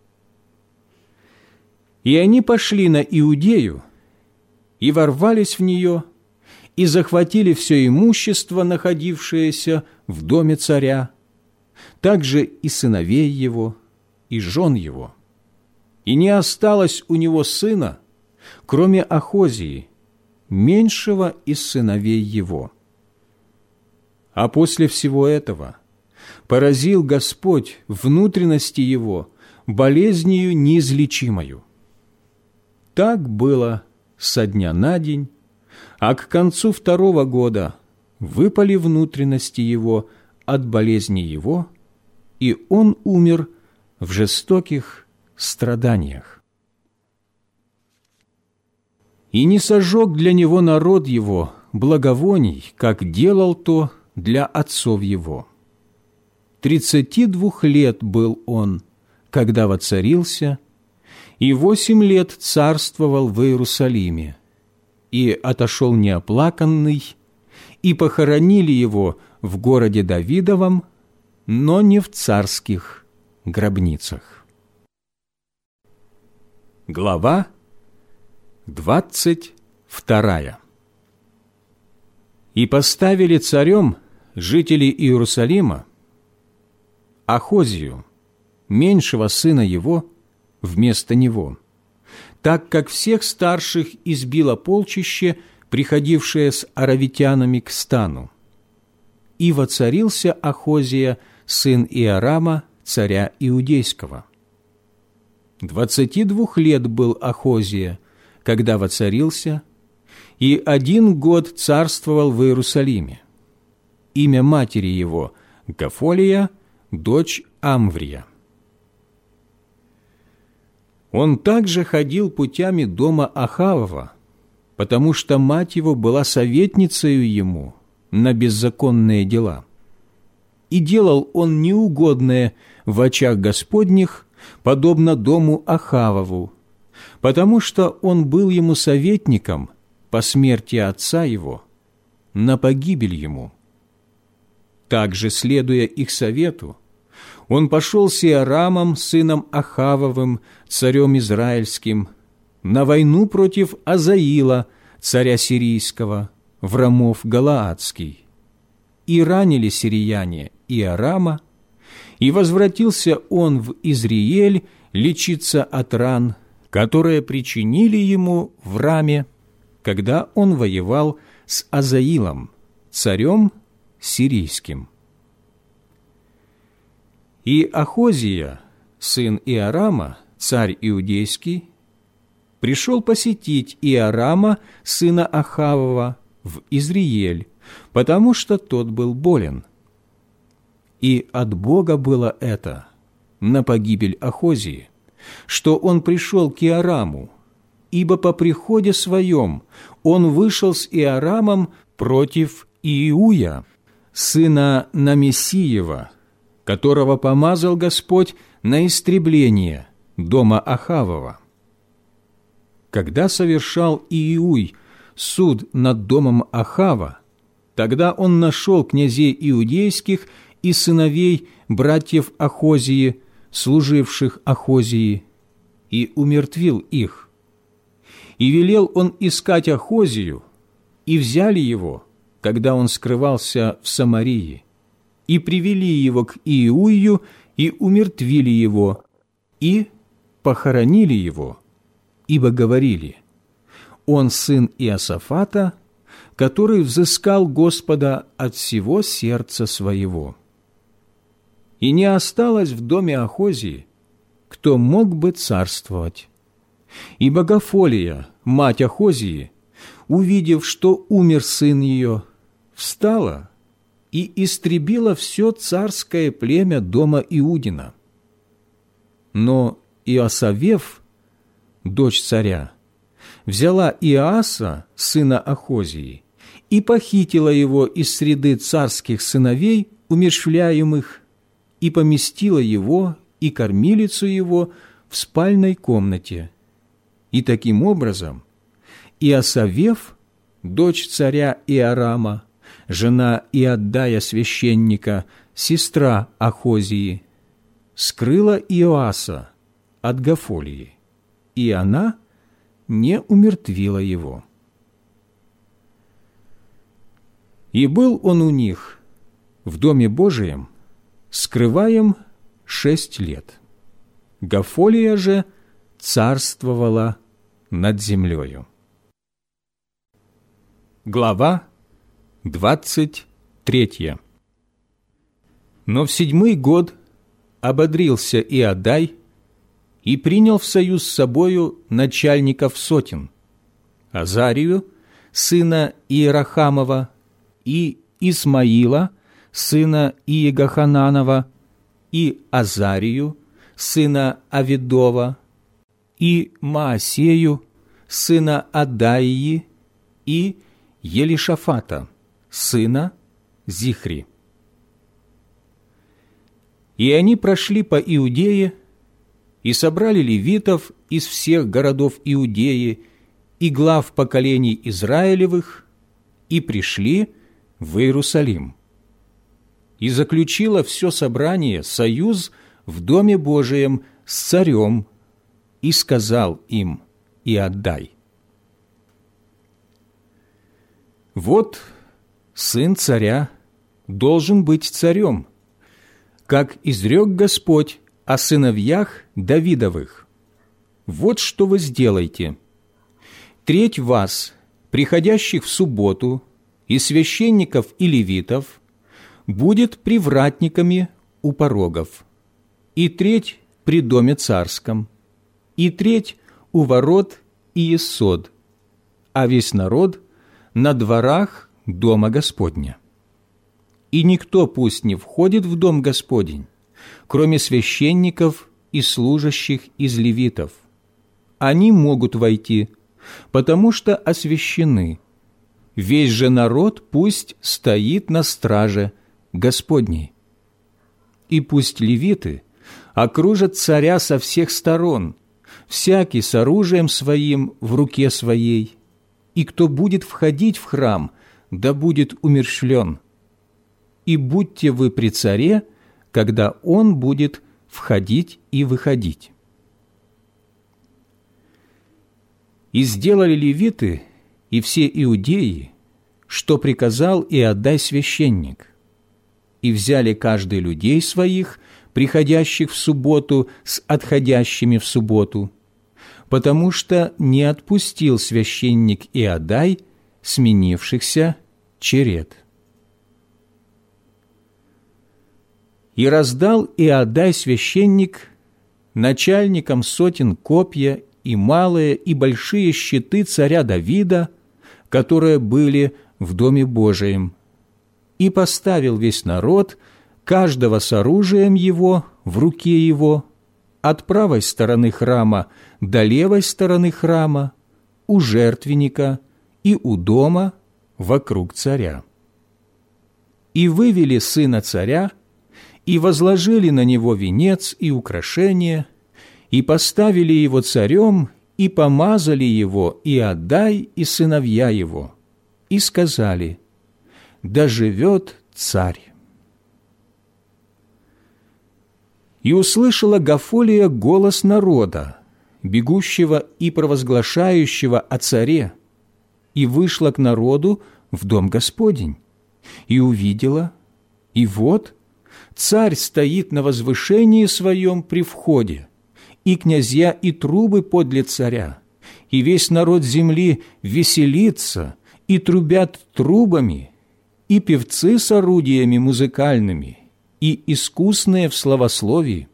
S1: И они пошли на Иудею, и ворвались в нее, и захватили все имущество, находившееся в доме царя, также и сыновей его, и жен его. И не осталось у него сына, кроме Ахозии, меньшего из сыновей его. А после всего этого поразил Господь внутренности его болезнью неизлечимою. Так было со дня на день, а к концу второго года выпали внутренности его от болезни его, и он умер в жестоких страданиях. И не сожег для него народ его благовоний, как делал то для отцов его. Тридцати двух лет был он, когда воцарился, и восемь лет царствовал в Иерусалиме, и отошел неоплаканный, и похоронили его в городе Давидовом, но не в царских гробницах». Глава двадцать вторая. «И поставили царем жители Иерусалима Ахозию, меньшего сына его, вместо него, так как всех старших избило полчище, приходившее с аравитянами к стану. И воцарился Ахозия, сын Иорама, царя Иудейского. Двадцати двух лет был Ахозия, когда воцарился, и один год царствовал в Иерусалиме. Имя матери его – Гафолия, дочь Амврия. Он также ходил путями дома Ахавова, потому что мать его была советницею ему на беззаконные дела. И делал он неугодное в очах Господних, подобно дому Ахавову, потому что он был ему советником по смерти отца его, на погибель ему. Также, следуя их совету, он пошел с Иорамом, сыном Ахавовым, царем израильским, на войну против Азаила, царя сирийского, в Рамов Галаадский. И ранили сирияне Иорама, и возвратился он в Изриель лечиться от ран, которые причинили ему в Раме, когда он воевал с Азаилом, царем сирийским. И Ахозия, сын Иорама, царь иудейский, пришел посетить Иорама, сына Ахавова, в Изриель, потому что тот был болен. И от Бога было это на погибель Ахозии, что он пришел к Иораму, ибо по приходе своем он вышел с Иорамом против Иуя, сына Намесиева, которого помазал Господь на истребление дома Ахавова. Когда совершал Иуй суд над домом Ахава, тогда он нашел князей иудейских и сыновей братьев Ахозии, служивших Ахозии, и умертвил их. И велел он искать Ахозию, и взяли его, когда он скрывался в Самарии, и привели его к Иеую, и умертвили его, и похоронили его, ибо говорили: он сын Иосафата, который взыскал Господа от всего сердца своего. И не осталось в доме Ахозии, кто мог бы царствовать. И Богафолия, мать Ахозии, увидев, что умер сын ее, встала и истребила все царское племя дома Иудина. Но Иосавев, дочь царя, взяла Иоаса, сына Ахозии, и похитила его из среды царских сыновей, умерщвляемых, и поместила его и кормилицу его в спальной комнате. И таким образом Иосавев, дочь царя Иорама, жена Иоддая священника, сестра Ахозии, скрыла Иоаса от Гафолии, и она не умертвила его. И был он у них в Доме Божием скрываем шесть лет. Гафолия же царствовала над землею. Глава двадцать третья. Но в седьмой год ободрился Иоддай и принял в союз с собою начальников сотен: Азарию, сына Иерахамова, и Исмаила, сына Иегахананова, и Азарию, сына Авидова, и Маасею, сына Адаии, и Елишафата, сына Зихри. И они прошли по Иудее и собрали левитов из всех городов Иудеи и глав поколений Израилевых, и пришли в Иерусалим. И заключило все собрание союз в Доме Божием с царем, и сказал им Иоддай: вот сын царя должен быть царем, как изрек Господь о сыновьях Давидовых. Вот что вы сделаете: треть вас, приходящих в субботу, и священников и левитов, будет привратниками у порогов, и треть при доме царском, и треть у ворот Иессод, а весь народ на дворах дома Господня. И никто пусть не входит в дом Господень, кроме священников и служащих из левитов. Они могут войти, потому что освящены. Весь же народ пусть стоит на страже Господней. И пусть левиты окружат царя со всех сторон, всякий с оружием своим в руке своей, и кто будет входить в храм, да будет умерщвлен. И будьте вы при царе, когда он будет входить и выходить. И сделали левиты и все иудеи, что приказал Иоддай священник, и взяли каждый людей своих, приходящих в субботу с отходящими в субботу, потому что не отпустил священник Иоддай сменившихся черед. И раздал Иоддай священник начальникам сотен копья и малые и большие щиты царя Давида, которые были в Доме Божием, и поставил весь народ, каждого с оружием его в руке его, от правой стороны храма до левой стороны храма, у жертвенника и у дома вокруг царя. И вывели сына царя, и возложили на него венец и украшения, и поставили его царем и помазали его Иаддай и сыновья его, и сказали: «Да живет царь». И услышала Гафолия голос народа, бегущего и провозглашающего о царе, и вышла к народу в дом Господень, и увидела, и вот царь стоит на возвышении своем при входе, и князья и трубы подле царя, и весь народ земли веселится, и трубят трубами, и певцы с орудиями музыкальными, и искусные в словословии.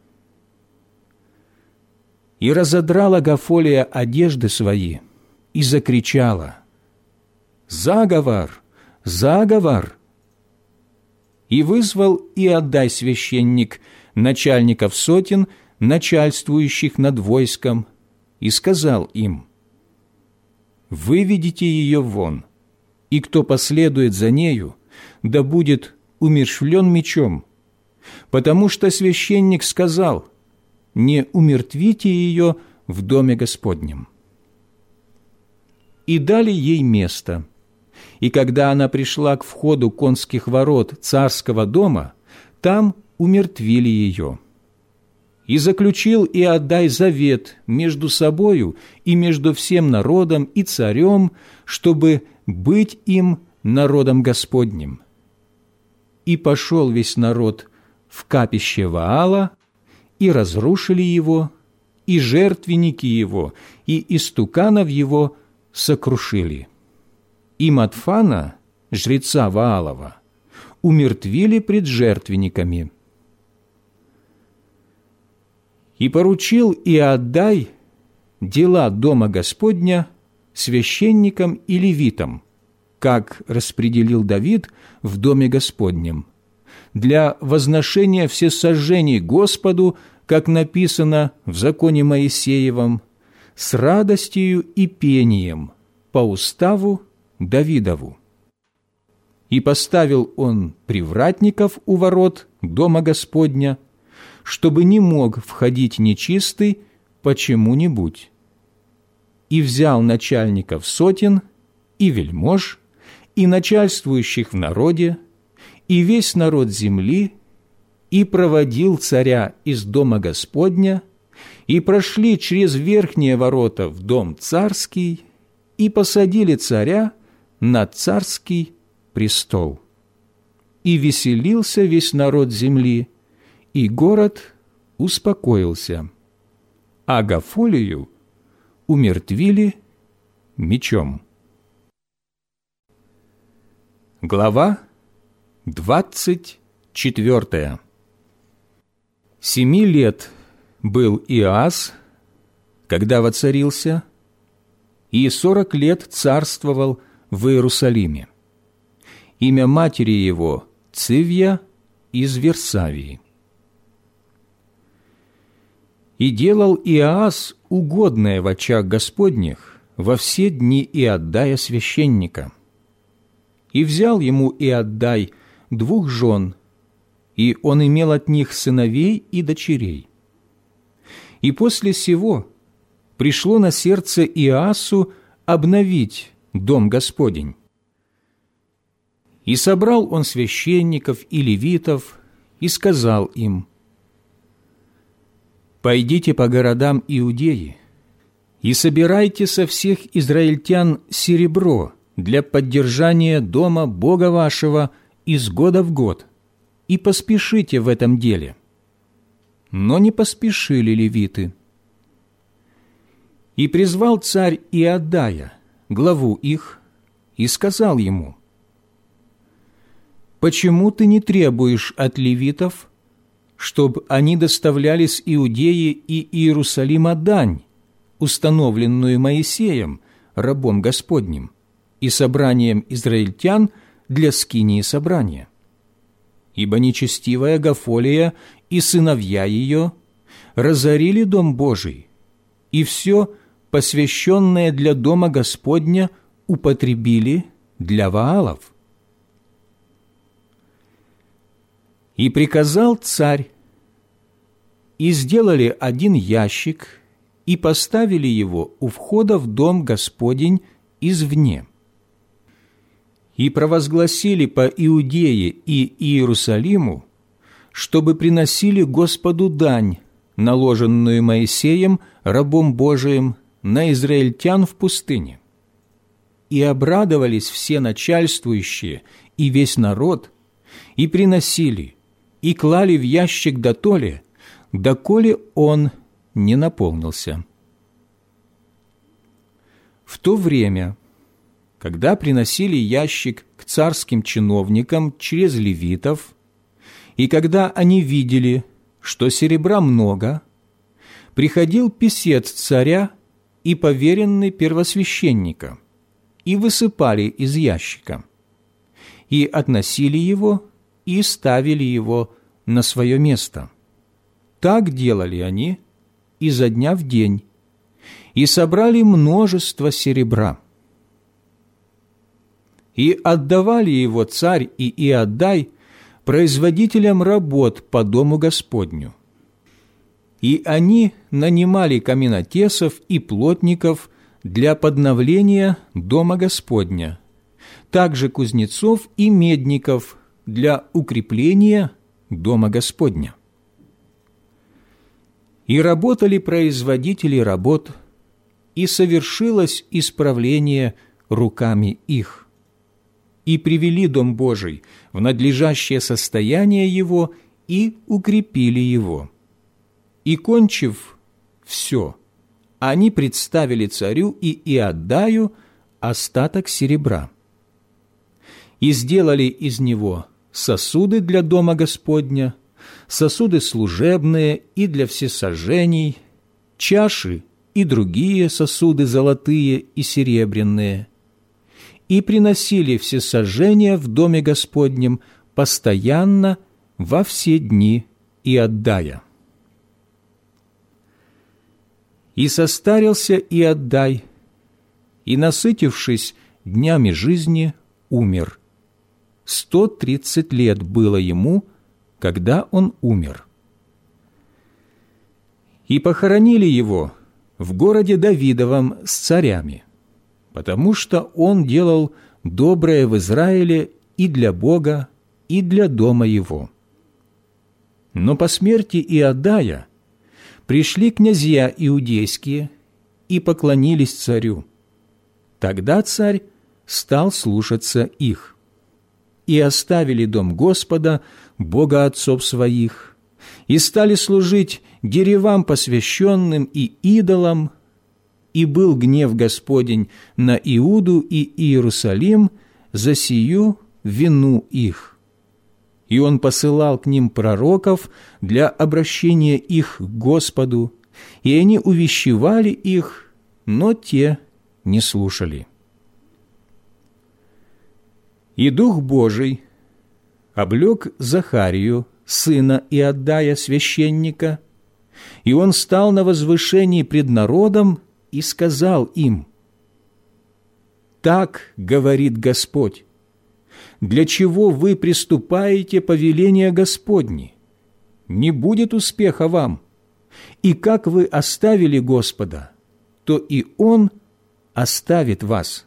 S1: И разодрала Гафолия одежды свои, и закричала: «Заговор! Заговор!» И вызвал Иаддай священник начальников сотен, начальствующих над войском, и сказал им: «Выведите ее вон, и кто последует за нею, да будет умерщвлен мечом, потому что священник сказал: не умертвите ее в доме Господнем». И дали ей место. И когда она пришла к входу конских ворот царского дома, там умертвили ее. И заключил Иаддай завет между собою и между всем народом и царем, чтобы быть им народом Господним. И пошел весь народ в капище Ваала, и разрушили его, и жертвенники его, и истуканов его сокрушили. И Матфана, жреца Ваалова, умертвили пред жертвенниками. И поручил Иаддай дела дома Господня священникам и левитам, как распределил Давид в доме Господнем, для возношения всесожжений Господу, как написано в законе Моисеевом, с радостью и пением по уставу Давидову. И поставил он привратников у ворот дома Господня, чтобы не мог входить нечистый почему-нибудь. И взял начальников сотен, и вельмож, и начальствующих в народе, и весь народ земли, и проводил царя из дома Господня, и прошли через верхние ворота в дом царский, и посадили царя на царский престол. И веселился весь народ земли, и город успокоился, а Гафолию умертвили мечом. Глава двадцать четвертая. Семи лет был Иоас, когда воцарился, и сорок лет царствовал в Иерусалиме. Имя матери его Цивья из Версавии. И делал Иоас угодное в очах Господних во все дни Иаддая священника. И взял ему Иаддай двух жен, и он имел от них сыновей и дочерей. И после сего пришло на сердце Иоасу обновить дом Господень. И собрал он священников и левитов, и сказал им: «Пойдите по городам Иудеи и собирайте со всех израильтян серебро для поддержания дома Бога вашего из года в год, и поспешите в этом деле». Но не поспешили левиты. И призвал царь Иаддая, главу их, и сказал ему: «Почему ты не требуешь от левитов, чтобы они доставляли с Иудеи и Иерусалима дань, установленную Моисеем, рабом Господним, и собранием израильтян для скинии собрания? Ибо нечестивая Гафолия и сыновья ее разорили дом Божий, и все, посвященное для дома Господня, употребили для Ваалов». И приказал царь, и сделали один ящик, и поставили его у входа в дом Господень извне. И провозгласили по Иудее и Иерусалиму, чтобы приносили Господу дань, наложенную Моисеем, рабом Божиим, на израильтян в пустыне. И обрадовались все начальствующие и весь народ, и приносили, и клали в ящик дотоле, доколе он не наполнился. В то время, когда приносили ящик к царским чиновникам через левитов, и когда они видели, что серебра много, приходил писец царя и поверенный первосвященника, и высыпали из ящика, и относили его, и ставили его на свое место. Так делали они изо дня в день, и собрали множество серебра. И отдавали его царь и Иоддай производителям работ по дому Господню. И они нанимали каменотесов и плотников для подновления дома Господня, также кузнецов и медников для укрепления дома Господня. И работали производители работ, и совершилось исправление руками их. И привели дом Божий в надлежащее состояние его и укрепили его. И, кончив все, они представили царю и Иоддаю остаток серебра. И сделали из него сосуды для дома Господня, сосуды служебные и для всесожжений, чаши и другие сосуды золотые и серебряные, и приносили всесожжения в доме Господнем постоянно во все дни Иоддая. И состарился Иоддай, и, насытившись днями жизни, умер. Сто тридцать лет было ему, когда он умер. И похоронили его в городе Давидовом с царями, потому что он делал доброе в Израиле и для Бога, и для дома его. Но по смерти Иоддая пришли князья иудейские и поклонились царю. Тогда царь стал слушаться их. И оставили дом Господа, Бога отцов своих, и стали служить деревам посвященным и идолам, и был гнев Господень на Иуду и Иерусалим за сию вину их. И он посылал к ним пророков для обращения их к Господу, и они увещевали их, но те не слушали. И Дух Божий облек Захарию, сына Иоддая, священника, и он стал на возвышении пред народом и сказал им: «Так говорит Господь, для чего вы приступаете повеления Господни? Не будет успеха вам, и как вы оставили Господа, то и Он оставит вас».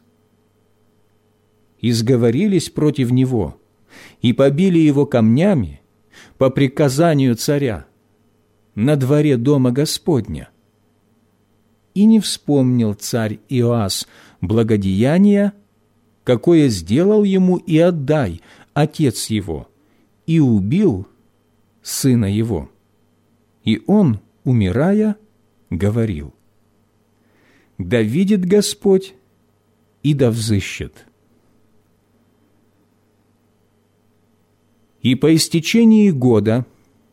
S1: И сговорились против него, и побили его камнями по приказанию царя на дворе дома Господня. И не вспомнил царь Иоас благодеяния, какое сделал ему Иоддай, отец его, и убил сына его. И он, умирая, говорил: «Да видит Господь и да взыщет». И по истечении года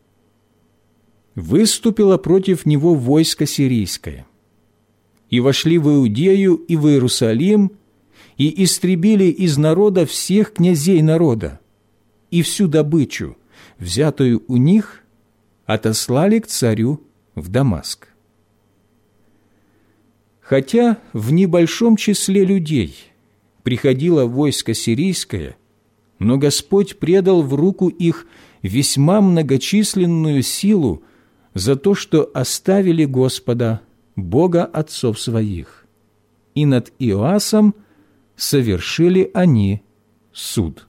S1: выступило против него войско сирийское, и вошли в Иудею и в Иерусалим, и истребили из народа всех князей народа, и всю добычу, взятую у них, отослали к царю в Дамаск. Хотя в небольшом числе людей приходило войско сирийское, но Господь предал в руку их весьма многочисленную силу за то, что оставили Господа, Бога отцов своих, и над Иоасом совершили они суд.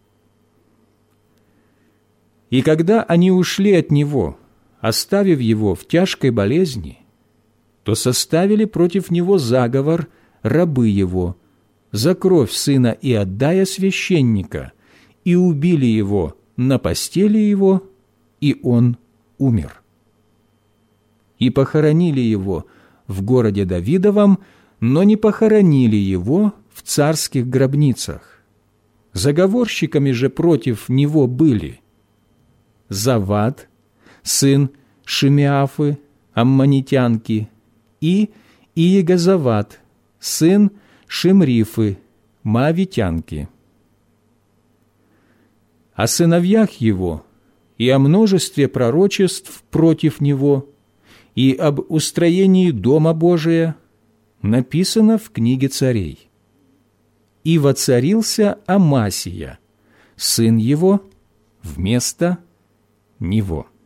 S1: И когда они ушли от него, оставив его в тяжкой болезни, то составили против него заговор рабы его за кровь сына Иоддая священника, и убили его на постели его, и он умер. И похоронили его в городе Давидовом, но не похоронили его в царских гробницах. Заговорщиками же против него были Завад, сын Шимеафы, аммонитянки, и Иегозавад, сын Шимрифы, моавитянки. О сыновьях его и о множестве пророчеств против него и об устроении Дома Божия написано в книге царей. И воцарился Амасия, сын его, вместо него.